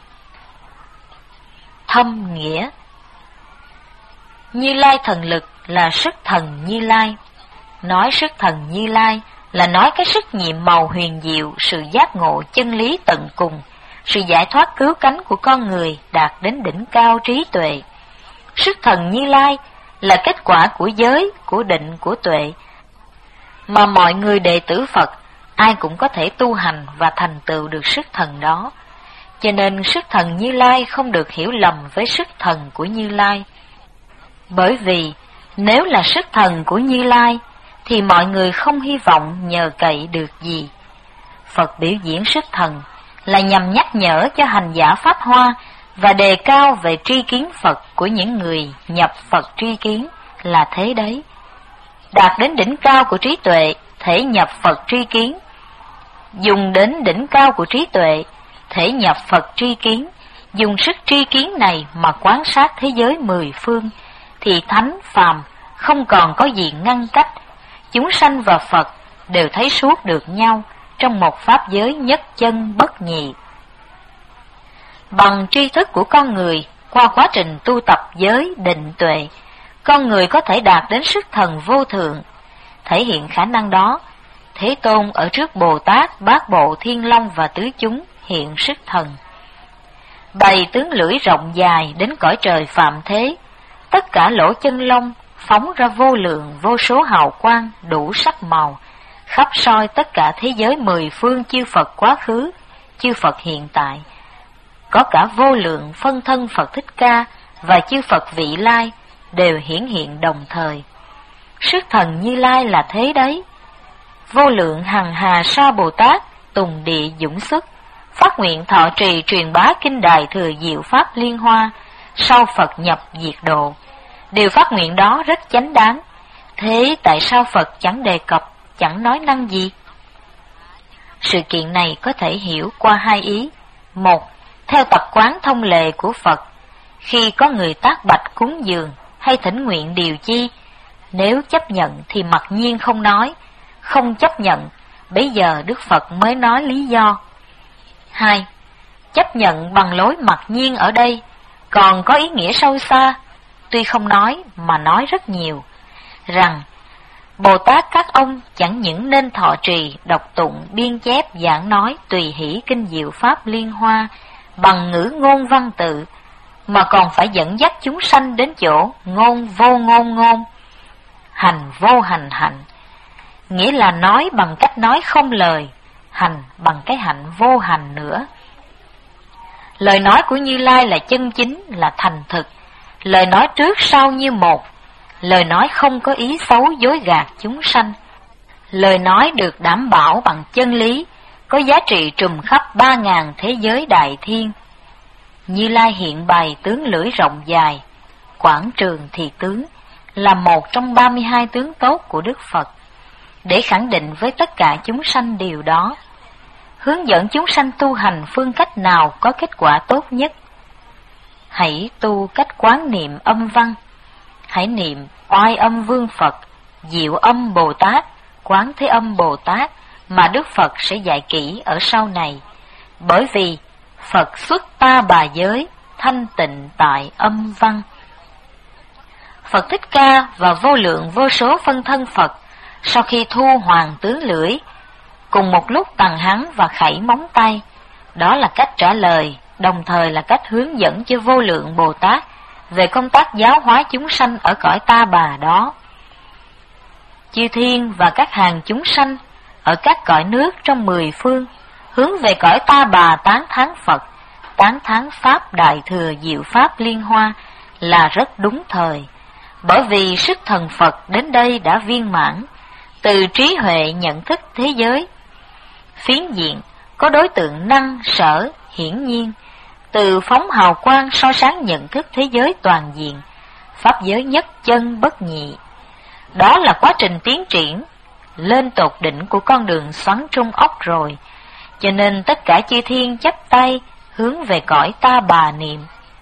Thâm nghĩa. Như Lai thần lực là sức thần Như Lai. Nói sức thần Như Lai là nói cái sức nhiệm màu huyền diệu, sự giác ngộ chân lý tận cùng, sự giải thoát cứu cánh của con người đạt đến đỉnh cao trí tuệ. Sức thần Như Lai là kết quả của giới, của định, của tuệ, mà mọi người đệ tử Phật ai cũng có thể tu hành và thành tựu được sức thần đó. Cho nên sức thần Như Lai không được hiểu lầm với sức thần của Như Lai. Bởi vì nếu là sức thần của Như Lai thì mọi người không hy vọng nhờ cậy được gì. Phật biểu diễn sức thần là nhằm nhắc nhở cho hành giả Pháp Hoa và đề cao về tri kiến Phật của những người nhập Phật tri kiến, là thế đấy. Đạt đến đỉnh cao của trí tuệ, thể nhập Phật tri kiến. Dùng đến đỉnh cao của trí tuệ, thể nhập Phật tri kiến, dùng sức tri kiến này mà quan sát thế giới mười phương, thì thánh phàm không còn có gì ngăn cách. Chúng sanh và Phật đều thấy suốt được nhau trong một pháp giới nhất chân bất nhị. Bằng tri thức của con người, qua quá trình tu tập giới định tuệ, con người có thể đạt đến sức thần vô thượng. Thể hiện khả năng đó, Thế Tôn ở trước Bồ Tát, Bát Bộ, Thiên Long và tứ chúng hiện sức thần. Bày tướng lưỡi rộng dài đến cõi trời phạm thế, tất cả lỗ chân lông phóng ra vô lượng vô số hào quang đủ sắc màu, khắp soi tất cả thế giới mười phương chư Phật quá khứ, chư Phật hiện tại. Có cả vô lượng phân thân Phật Thích Ca và chư Phật vị lai đều hiển hiện đồng thời. Sức thần Như Lai là thế đấy. Vô lượng hằng hà sa Bồ Tát tùng địa dũng xuất, phát nguyện thọ trì truyền bá kinh đài thừa diệu pháp liên hoa, sau Phật nhập diệt độ. Điều phát nguyện đó rất chánh đáng. Thế tại sao Phật chẳng đề cập, chẳng nói năng gì? Sự kiện này có thể hiểu qua hai ý. Một, theo tập quán thông lệ của Phật, khi có người tác bạch cúng dường hay thỉnh nguyện điều chi, nếu chấp nhận thì mặc nhiên không nói, không chấp nhận, bấy giờ Đức Phật mới nói lý do. Hai, chấp nhận bằng lối mặc nhiên ở đây còn có ý nghĩa sâu xa, tuy không nói mà nói rất nhiều, rằng Bồ Tát các ông chẳng những nên thọ trì, đọc tụng, biên chép, giảng nói tùy hỷ kinh diệu pháp liên hoa bằng ngữ ngôn văn tự, mà còn phải dẫn dắt chúng sanh đến chỗ ngôn vô ngôn ngôn, hành vô hành hạnh, nghĩa là nói bằng cách nói không lời, hành bằng cái hạnh vô hành nữa. Lời nói của Như Lai là chân chính, là thành thực, lời nói trước sau như một, lời nói không có ý xấu dối gạt chúng sanh, lời nói được đảm bảo bằng chân lý, có giá trị trùm khắp 3.000 thế giới đại thiên. Như Lai hiện bày tướng lưỡi rộng dài, quảng trường thì tướng, là một trong 32 tướng tốt của Đức Phật, để khẳng định với tất cả chúng sanh điều đó, hướng dẫn chúng sanh tu hành phương cách nào có kết quả tốt nhất. Hãy tu cách quán niệm âm văn, hãy niệm oai âm Vương Phật, diệu âm Bồ Tát, quán thế âm Bồ Tát mà Đức Phật sẽ dạy kỹ ở sau này, bởi vì Phật xuất ta bà giới, thanh tịnh tại âm văn. Phật Thích Ca và vô lượng vô số phân thân Phật sau khi thu hoàng tướng lưỡi, cùng một lúc tằng hắn và khẩy móng tay, đó là cách trả lời, đồng thời là cách hướng dẫn cho vô lượng Bồ Tát về công tác giáo hóa chúng sanh ở cõi ta bà đó. Chư thiên và các hàng chúng sanh ở các cõi nước trong 10 phương hướng về cõi ta bà tán thán Phật, tán thán Pháp Đại Thừa Diệu Pháp Liên Hoa là rất đúng thời, bởi vì sức thần Phật đến đây đã viên mãn, từ trí huệ nhận thức thế giới. Phiến diện có đối tượng năng sở hiển nhiên, từ phóng hào quang soi sáng nhận thức thế giới toàn diện, pháp giới nhất chân bất nhị. Đó là quá trình tiến triển lên tột đỉnh của con đường xoắn trung ốc rồi, cho nên tất cả chư thiên chắp tay hướng về cõi Ta Bà niệm: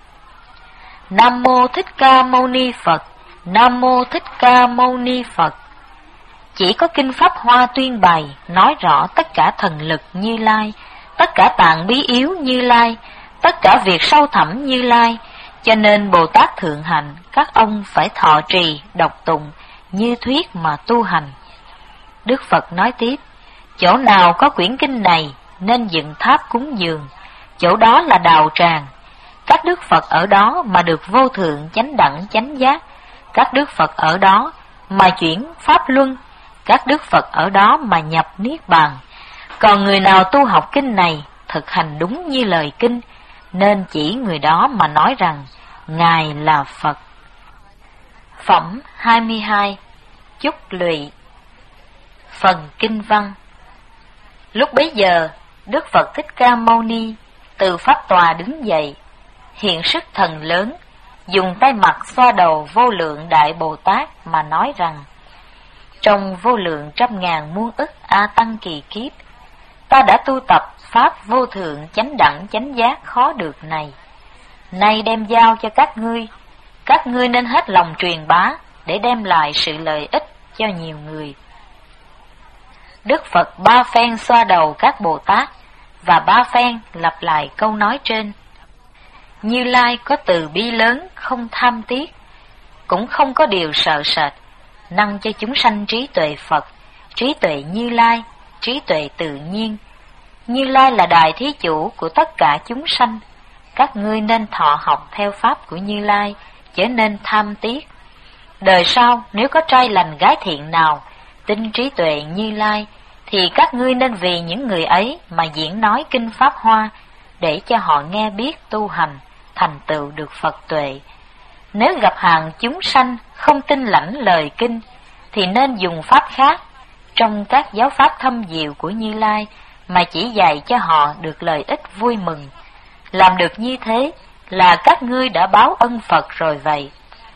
Nam Mô Thích Ca Mâu Ni Phật, Nam Mô Thích Ca Mâu Ni Phật. Chỉ có Kinh Pháp Hoa tuyên bày, nói rõ tất cả thần lực Như Lai, tất cả tạng bí yếu Như Lai, tất cả việc sâu thẳm Như Lai, cho nên Bồ Tát Thượng Hạnh, các ông phải thọ trì, đọc tụng, như thuyết mà tu hành. Đức Phật nói tiếp: chỗ nào có quyển kinh này nên dựng tháp cúng dường, chỗ đó là đạo tràng. Các Đức Phật ở đó mà được vô thượng chánh đẳng chánh giác, các Đức Phật ở đó mà chuyển pháp luân, các Đức Phật ở đó mà nhập niết bàn. Còn người nào tu học kinh này, thực hành đúng như lời kinh, nên chỉ người đó mà nói rằng Ngài là Phật. Phẩm 22. Chúc lụy. Phần kinh văn. Lúc bấy giờ, Đức Phật Thích Ca Mâu Ni từ pháp tòa đứng dậy, hiện sức thần lớn, dùng tay mặt xoa đầu vô lượng Đại Bồ Tát mà nói rằng: trong vô lượng trăm ngàn muôn ức A Tăng kỳ kiếp, ta đã tu tập pháp vô thượng chánh đẳng chánh giác khó được này, nay đem giao cho các ngươi nên hết lòng truyền bá để đem lại sự lợi ích cho nhiều người. Đức Phật ba phen xoa đầu các Bồ Tát và ba phen lặp lại câu nói trên. Như Lai có từ bi lớn, không tham tiếc, cũng không có điều sợ sệt, năng cho chúng sanh trí tuệ Phật, trí tuệ Như Lai, trí tuệ tự nhiên. Như Lai là đại thí chủ của tất cả chúng sanh, các ngươi nên thọ học theo pháp của Như Lai, chớ nên tham tiếc. Đời sau nếu có trai lành gái thiện nào tin trí tuệ Như Lai, thì các ngươi nên vì những người ấy mà diễn nói kinh Pháp Hoa, để cho họ nghe biết tu hành, thành tựu được Phật tuệ. Nếu gặp hàng chúng sanh không tin lãnh lời kinh, thì nên dùng pháp khác trong các giáo pháp thâm diệu của Như Lai mà chỉ dạy cho họ được lợi ích vui mừng. Làm được như thế là các ngươi đã báo ân Phật rồi vậy.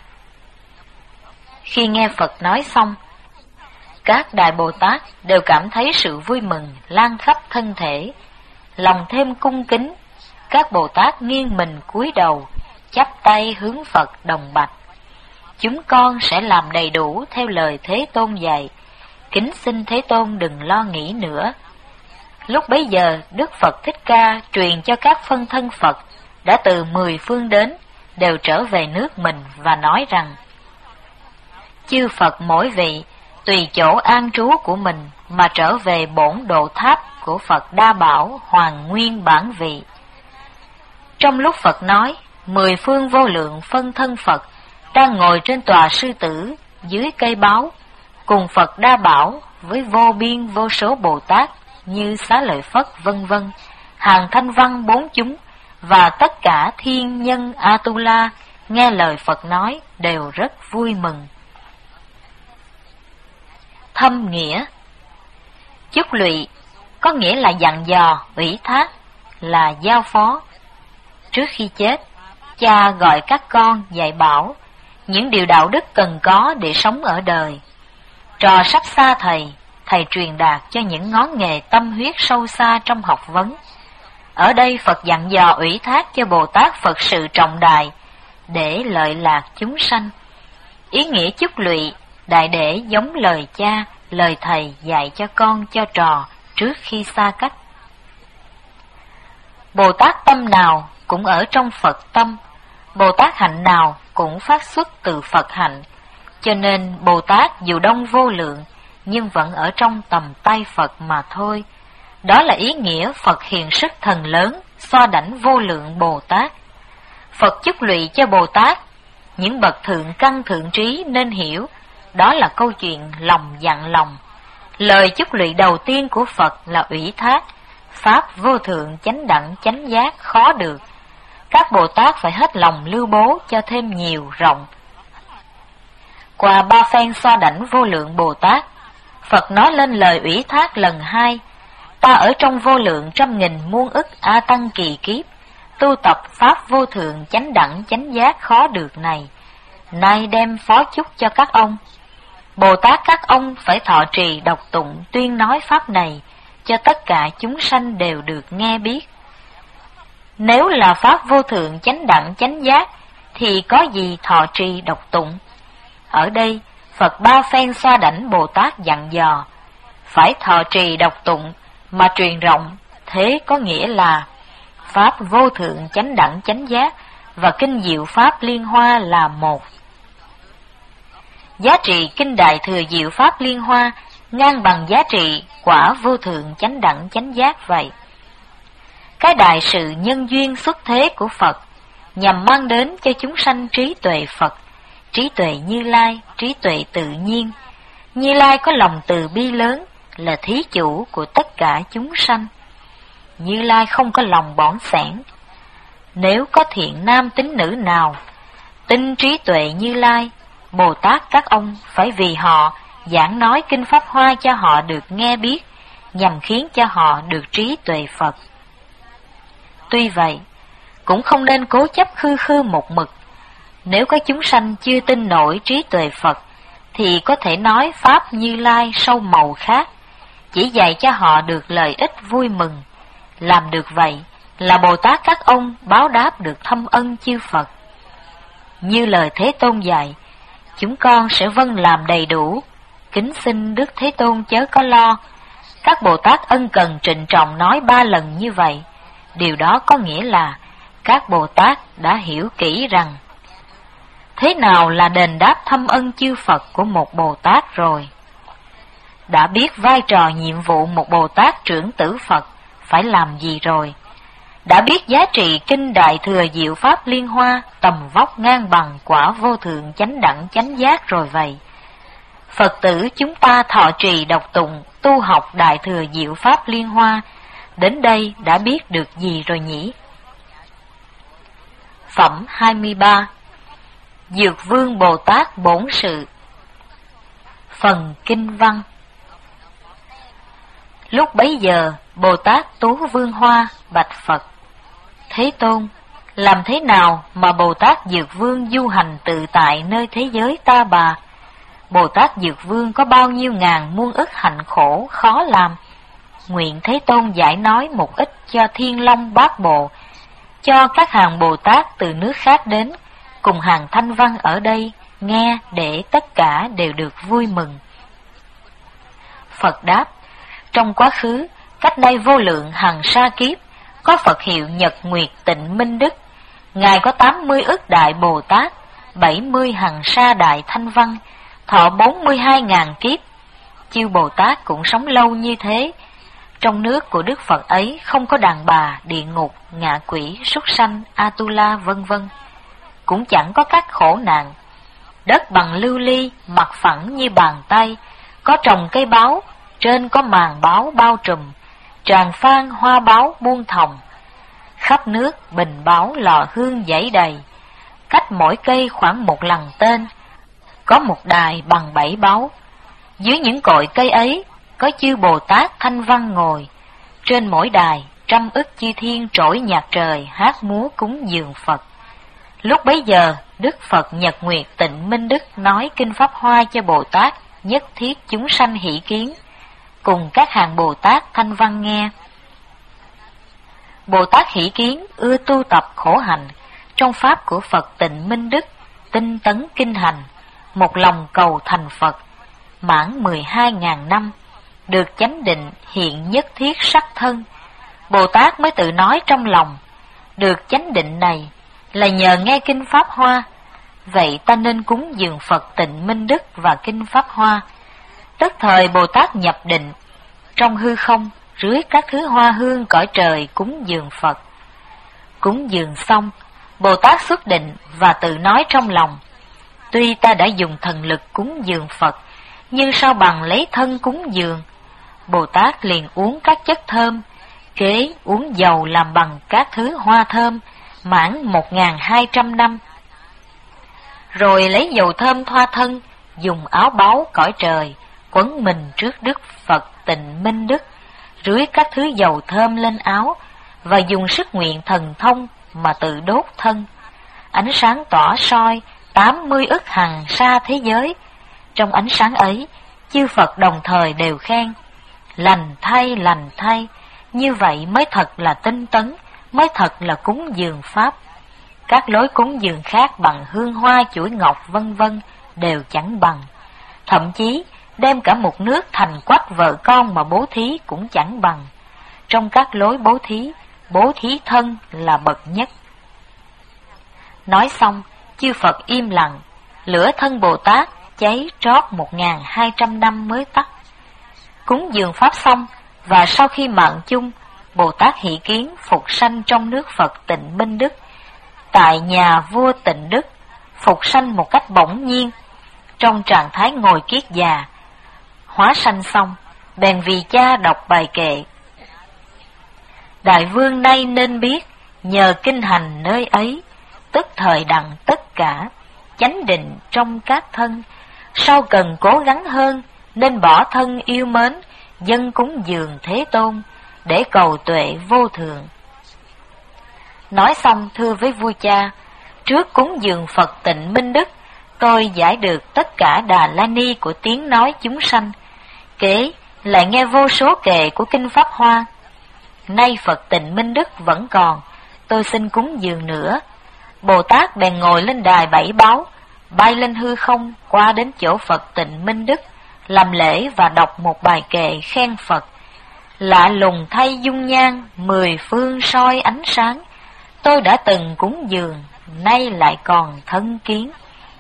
Khi nghe Phật nói xong, các Đại Bồ Tát đều cảm thấy sự vui mừng lan khắp thân thể, lòng thêm cung kính. Các Bồ Tát nghiêng mình cúi đầu, chắp tay hướng Phật đồng bạch: chúng con sẽ làm đầy đủ theo lời Thế Tôn dạy, kính xin Thế Tôn đừng lo nghĩ nữa. Lúc bấy giờ, Đức Phật Thích Ca truyền cho các phân thân Phật đã từ 10 phương đến, đều trở về nước mình và nói rằng: chư Phật mỗi vị tùy chỗ an trú của mình mà trở về bổn độ tháp của Phật Đa Bảo Hoàng Nguyên bản vị. Trong lúc Phật nói, 10 phương vô lượng phân thân Phật đang ngồi trên tòa sư tử dưới cây báo, cùng Phật Đa Bảo với vô biên vô số Bồ Tát như Xá Lợi Phất vân vân, hàng Thanh Văn 4 chúng và tất cả thiên nhân Atula nghe lời Phật nói đều rất vui mừng. Thâm nghĩa. Chúc lụy có nghĩa là dặn dò, ủy thác, là giao phó. Trước khi chết, cha gọi các con dạy bảo những điều đạo đức cần có để sống ở đời. Trò sắp xa thầy, thầy truyền đạt cho những ngón nghề tâm huyết sâu xa trong học vấn. Ở đây Phật dặn dò ủy thác cho Bồ Tát Phật sự trọng đại để lợi lạc chúng sanh. Ý nghĩa chúc lụy đại để giống lời cha, lời thầy dạy cho con cho trò trước khi xa cách. Bồ Tát tâm nào cũng ở trong Phật tâm, Bồ Tát hạnh nào cũng phát xuất từ Phật hạnh, cho nên Bồ Tát dù đông vô lượng nhưng vẫn ở trong tầm tay Phật mà thôi. Đó là ý nghĩa Phật hiện sức thần lớn, so đảnh vô lượng Bồ Tát. Phật chúc lụy cho Bồ Tát những bậc thượng căn thượng trí nên hiểu, đó là câu chuyện lòng dặn lòng. Lời chúc lụy đầu tiên của Phật là ủy thác, pháp vô thượng chánh đẳng chánh giác khó được, các Bồ Tát phải hết lòng lưu bố cho thêm nhiều rộng. Qua 3 phen xoa đảnh vô lượng Bồ Tát, Phật nói lên lời ủy thác lần 2: ta ở trong vô lượng trăm nghìn muôn ức A Tăng kỳ kiếp, tu tập pháp vô thượng chánh đẳng chánh giác khó được này, nay đem phó chúc cho các ông. Bồ Tát các ông phải thọ trì đọc tụng tuyên nói pháp này, cho tất cả chúng sanh đều được nghe biết. Nếu là pháp vô thượng chánh đẳng chánh giác, thì có gì thọ trì đọc tụng? Ở đây, Phật 3 phen xoa đảnh Bồ Tát dặn dò, phải thọ trì đọc tụng mà truyền rộng, thế có nghĩa là pháp vô thượng chánh đẳng chánh giác và kinh diệu pháp liên hoa là một. Giá trị kinh Đại Thừa Diệu Pháp Liên Hoa ngang bằng giá trị quả vô thượng chánh đẳng chánh giác vậy. Cái đại sự nhân duyên xuất thế của Phật nhằm mang đến cho chúng sanh trí tuệ Phật, trí tuệ Như Lai, trí tuệ tự nhiên. Như Lai có lòng từ bi lớn, là thí chủ của tất cả chúng sanh. Như Lai không có lòng bỏn sẻn. Nếu có thiện nam tín nữ nào tin trí tuệ Như Lai, Bồ Tát các ông phải vì họ giảng nói kinh Pháp Hoa cho họ được nghe biết, nhằm khiến cho họ được trí tuệ Phật. Tuy vậy, cũng không nên cố chấp khư khư một mực. Nếu có chúng sanh chưa tin nổi trí tuệ Phật, thì có thể nói Pháp Như Lai sâu màu khác, chỉ dạy cho họ được lợi ích vui mừng. Làm được vậy là Bồ Tát các ông báo đáp được thâm ân chư Phật. Như lời Thế Tôn dạy, chúng con sẽ vâng làm đầy đủ, kính xin Đức Thế Tôn chớ có lo. Các Bồ Tát ân cần trịnh trọng nói 3 lần như vậy. Điều đó có nghĩa là các Bồ Tát đã hiểu kỹ rằng thế nào là đền đáp thâm ân chư Phật của một Bồ Tát rồi. Đã biết vai trò nhiệm vụ một Bồ Tát trưởng tử Phật phải làm gì rồi. Đã biết giá trị kinh Đại Thừa Diệu Pháp Liên Hoa tầm vóc ngang bằng quả vô thượng chánh đẳng chánh giác rồi vậy. Phật tử chúng ta thọ trì đọc tụng tu học Đại Thừa Diệu Pháp Liên Hoa, đến đây đã biết được gì rồi nhỉ? Phẩm 23. Dược Vương Bồ Tát Bổn Sự. Phần Kinh Văn. Lúc bấy giờ, Bồ Tát Tú Vương Hoa bạch Phật: Thế Tôn, làm thế nào mà Bồ Tát Dược Vương du hành tự tại nơi thế giới ta bà? Bồ Tát Dược Vương có bao nhiêu ngàn muôn ức hạnh khổ khó làm. Nguyện Thế Tôn giải nói một ít cho Thiên Long Bát Bộ, cho các hàng Bồ Tát từ nước khác đến, cùng hàng Thanh Văn ở đây nghe để tất cả đều được vui mừng. Phật đáp: Trong quá khứ, cách đây vô lượng hằng sa kiếp, có Phật hiệu Nhật Nguyệt Tịnh Minh Đức. Ngài có 80 ức đại Bồ Tát, 70 hằng sa đại Thanh Văn, thọ 42.000 kiếp. Chư Bồ Tát cũng sống lâu như thế. Trong nước của Đức Phật ấy không có đàn bà, địa ngục, ngạ quỷ, súc sanh, Atula vân vân. Cũng chẳng có các khổ nạn. Đất bằng lưu ly, mặt phẳng như bàn tay, có trồng cây báo, trên có màn báo bao trùm, tràng phan hoa báo buông thòng. Khắp nước bình báo lò hương dãy đầy, cách mỗi cây khoảng 1 lằn tên, có một đài bằng 7 báo. Dưới những cội cây ấy có chư Bồ Tát Thanh Văn ngồi, trên mỗi đài 100 ức chư thiên trỗi nhạc trời hát múa cúng dường Phật. Lúc bấy giờ Đức Phật Nhật Nguyệt Tịnh Minh Đức nói kinh Pháp Hoa cho Bồ Tát nhất thiết chúng sanh hỷ kiến, cùng các hàng Bồ Tát Thanh Văn nghe. Bồ Tát hỷ kiến ưa tu tập khổ hạnh, trong pháp của Phật Tịnh Minh Đức tinh tấn kinh hành, một lòng cầu thành Phật, mãn 12.000 năm, được chánh định hiện nhất thiết sắc thân. Bồ Tát mới tự nói trong lòng: được chánh định này là nhờ nghe kinh Pháp Hoa, vậy ta nên cúng dường Phật Tịnh Minh Đức và kinh Pháp Hoa. Tức thời Bồ Tát nhập định, trong hư không rưới các thứ hoa hương cõi trời cúng dường Phật. Cúng dường xong, Bồ Tát xuất định và tự nói trong lòng: tuy ta đã dùng thần lực cúng dường Phật, nhưng sao bằng lấy thân cúng dường? Bồ Tát liền uống các chất thơm, kế uống dầu làm bằng các thứ hoa thơm, mãn 1200 năm. Rồi lấy dầu thơm thoa thân, dùng áo báu cõi trời, quấn mình trước Đức Phật Tịnh Minh Đức, rưới các thứ dầu thơm lên áo, và dùng sức nguyện thần thông mà tự đốt thân. Ánh sáng tỏa soi 80 ức hằng sa thế giới. Trong ánh sáng ấy, chư Phật đồng thời đều khen: lành thay, như vậy mới thật là tinh tấn, mới thật là cúng dường Pháp. Các lối cúng dường khác bằng hương hoa chuỗi ngọc vân vân đều chẳng bằng. Thậm chí đem cả một nước thành quách vợ con mà bố thí cũng chẳng bằng. Trong các lối bố thí thân là bậc nhất. Nói xong, chư Phật im lặng, lửa thân Bồ Tát cháy trót 1200 năm mới tắt. Cúng dường Pháp xong, và sau khi mạng chung, Bồ Tát Hỷ Kiến phục sanh trong nước Phật Tịnh Minh Đức, tại nhà vua Tịnh Đức, phục sanh một cách bỗng nhiên, trong trạng thái ngồi kiết già. Hóa sanh xong, bèn vì cha đọc bài kệ: đại vương nay nên biết, nhờ kinh hành nơi ấy, tức thời đặng tất cả, chánh định trong các thân. Sau cần cố gắng hơn, nên bỏ thân yêu mến, dâng cúng dường Thế Tôn, để cầu tuệ vô thượng. Nói xong thưa với vua cha: trước cúng dường Phật Tịnh Minh Đức, tôi giải được tất cả Đà La Ni của tiếng nói chúng sanh. Kế lại nghe vô số kệ của Kinh Pháp Hoa. Nay Phật Tịnh Minh Đức vẫn còn, tôi xin cúng dường nữa. Bồ Tát bèn ngồi lên đài bảy báu, bay lên hư không qua đến chỗ Phật Tịnh Minh Đức, làm lễ và đọc một bài kệ khen Phật: lạ lùng thay dung nhan, 10 phương soi ánh sáng. Tôi đã từng cúng dường, nay lại còn thân kiến.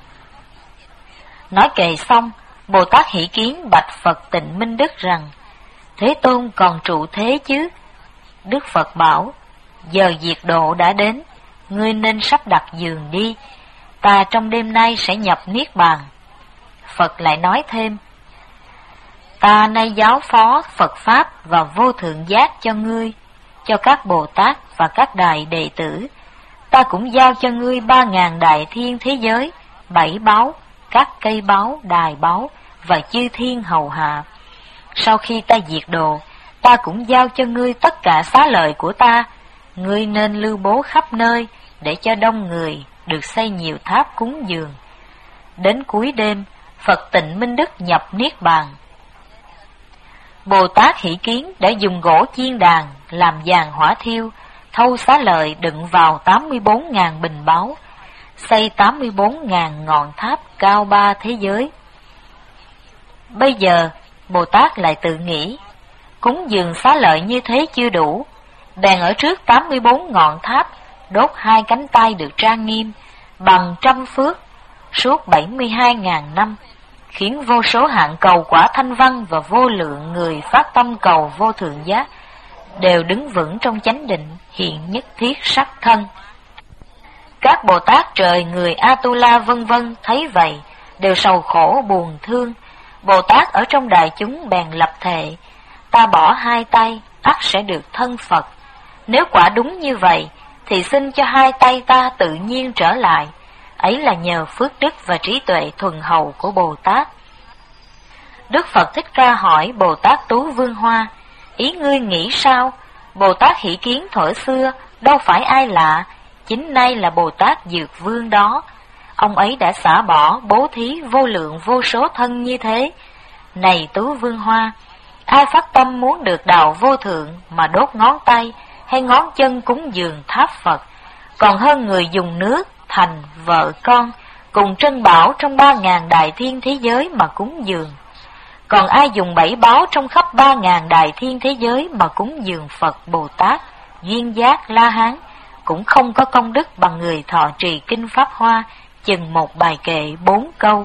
Nói kệ xong, Bồ Tát Hỷ Kiến bạch Phật Tịnh Minh Đức rằng: Thế Tôn còn trụ thế chứ? Đức Phật bảo: giờ diệt độ đã đến, ngươi nên sắp đặt giường đi, ta trong đêm nay sẽ nhập Niết Bàn. Phật lại nói thêm: ta nay giáo phó Phật Pháp và vô thượng giác cho ngươi, cho các Bồ Tát và các đài đệ tử. Ta cũng giao cho ngươi 3000 đại thiên thế giới, 7 báu, các cây báu, đài báu và chư thiên hầu hạ. Sau khi ta diệt độ, ta cũng giao cho ngươi tất cả xá lợi của ta. Ngươi nên lưu bố khắp nơi, để cho đông người được xây nhiều tháp cúng dường. Đến cuối đêm, Phật Tịnh Minh Đức nhập Niết Bàn. Bồ Tát Hỷ Kiến đã dùng gỗ chiên đàn làm giàn hỏa thiêu, thâu xá lợi đựng vào 84.000 bình báu, xây 84.000 ngọn tháp cao 3 thế giới. Bây giờ, Bồ Tát lại tự nghĩ, cúng dường xá lợi như thế chưa đủ, bèn ở trước 84 ngọn tháp đốt 2 cánh tay được trang nghiêm bằng trăm phước suốt 72.000 năm, khiến vô số hạng cầu quả thanh văn và vô lượng người phát tâm cầu vô thượng giác đều đứng vững trong chánh định, hiện nhất thiết sắc thân. Các Bồ Tát trời, người Atula vân vân thấy vậy đều sầu khổ buồn thương. Bồ Tát ở trong đại chúng bèn lập thệ: ta bỏ 2 tay ắt sẽ được thân Phật. Nếu quả đúng như vậy thì xin cho 2 tay ta tự nhiên trở lại. Ấy là nhờ phước đức và trí tuệ thuần hậu của Bồ Tát. Đức Phật Thích Ca hỏi Bồ Tát Tú Vương Hoa: ý ngươi nghĩ sao? Bồ Tát Hỷ Kiến thuở xưa đâu phải ai lạ, chính nay là Bồ Tát Dược Vương đó. Ông ấy đã xả bỏ bố thí vô lượng vô số thân như thế. Này Tú Vương Hoa, ai phát tâm muốn được đạo vô thượng mà đốt ngón tay hay ngón chân cúng dường tháp Phật, còn hơn người dùng nước, thành, vợ con cùng trân bảo trong 3000 đại thiên thế giới mà cúng dường. Còn ai dùng 7 báu trong khắp 3000 đại thiên thế giới mà cúng dường Phật, Bồ Tát, Duyên Giác, La Hán, cũng không có công đức bằng người thọ trì Kinh Pháp Hoa chừng một bài kệ 4 câu.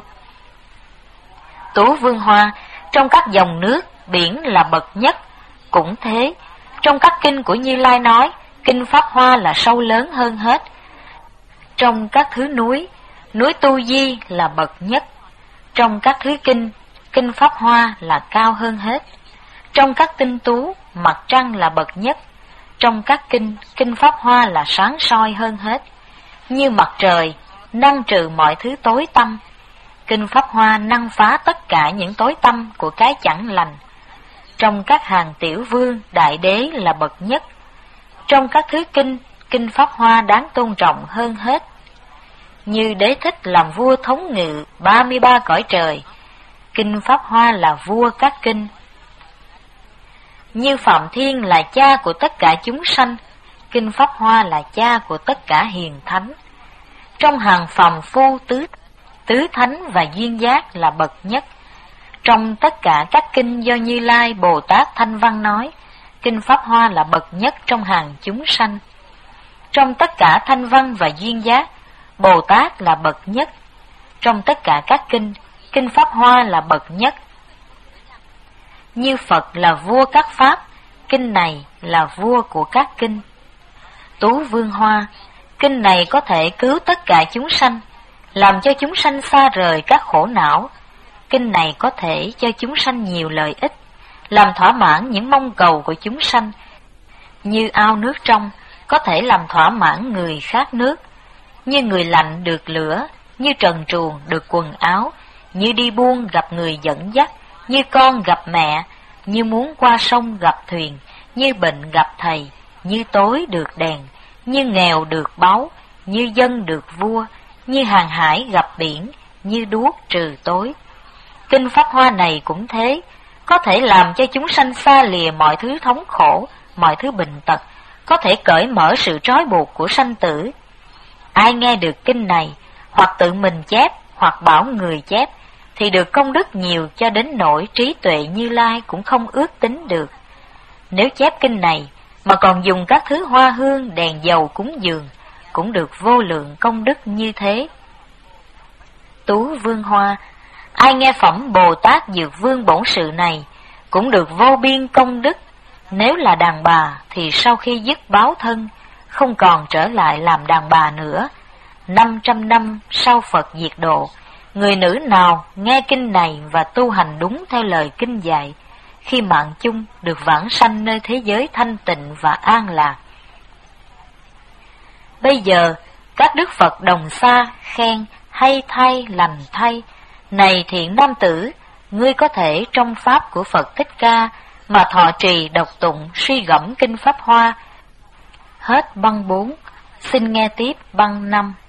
Tú Vương Hoa, trong các dòng nước, biển là bậc nhất. Cũng thế, trong các kinh của Như Lai nói, Kinh Pháp Hoa là sâu lớn hơn hết. Trong các thứ núi, núi Tu Di là bậc nhất. Trong các thứ kinh, Kinh Pháp Hoa là cao hơn hết. Trong các tinh tú, mặt trăng là bậc nhất. trong các kinh Pháp Hoa là sáng soi hơn hết, như mặt trời, năng trừ mọi thứ tối tăm. Kinh Pháp Hoa năng phá tất cả những tối tăm của cái chẳng lành. Trong các hàng tiểu vương, đại đế là bậc nhất. Trong các thứ kinh Pháp Hoa đáng tôn trọng hơn hết. Như Đế Thích làm vua thống ngự 33 cõi trời, kinh Pháp Hoa là vua các kinh. Như Phạm Thiên là cha của tất cả chúng sanh, kinh Pháp Hoa là cha của tất cả hiền thánh. Trong hàng phàm phu tứ thánh và duyên giác là bậc nhất. Trong tất cả các kinh do Như Lai Bồ Tát Thanh Văn nói, kinh Pháp Hoa là bậc nhất trong hàng chúng sanh. Trong tất cả thanh văn và duyên giác, Bồ Tát là bậc nhất. Trong tất cả các kinh Pháp Hoa là bậc nhất. Như Phật là vua các pháp, kinh này là vua của các kinh. Tú Vương Hoa, kinh này có thể cứu tất cả chúng sanh, làm cho chúng sanh xa rời các khổ não. Kinh này có thể cho chúng sanh nhiều lợi ích, làm thỏa mãn những mong cầu của chúng sanh. Như ao nước trong, có thể làm thỏa mãn người khát nước. Như người lạnh được lửa, như trần truồng được quần áo, như đi buôn gặp người dẫn dắt, như con gặp mẹ, như muốn qua sông gặp thuyền, như bệnh gặp thầy, như tối được đèn, như nghèo được báu, như dân được vua, như hàng hải gặp biển, như đuốc trừ tối. Kinh Pháp Hoa này cũng thế, có thể làm cho chúng sanh xa lìa mọi thứ thống khổ, mọi thứ bệnh tật, có thể cởi mở sự trói buộc của sanh tử. Ai nghe được kinh này, hoặc tự mình chép, hoặc bảo người chép, thì được công đức nhiều cho đến nỗi trí tuệ Như Lai cũng không ước tính được. Nếu chép kinh này, mà còn dùng các thứ hoa hương, đèn dầu cúng dường, cũng được vô lượng công đức như thế. Tú Vương Hoa, ai nghe phẩm Bồ Tát Dược Vương Bổn Sự này, cũng được vô biên công đức. Nếu là đàn bà, thì sau khi dứt báo thân, không còn trở lại làm đàn bà nữa. 500 năm sau Phật diệt độ, người nữ nào nghe kinh này và tu hành đúng theo lời kinh dạy, khi mạng chung được vãng sanh nơi thế giới thanh tịnh và an lạc. Bây giờ, các đức Phật đồng xa khen hay thay, lành thay. Này thiện nam tử, ngươi có thể trong pháp của Phật Thích Ca mà thọ trì đọc tụng suy gẫm kinh Pháp Hoa. Hết băng 4, xin nghe tiếp băng 5.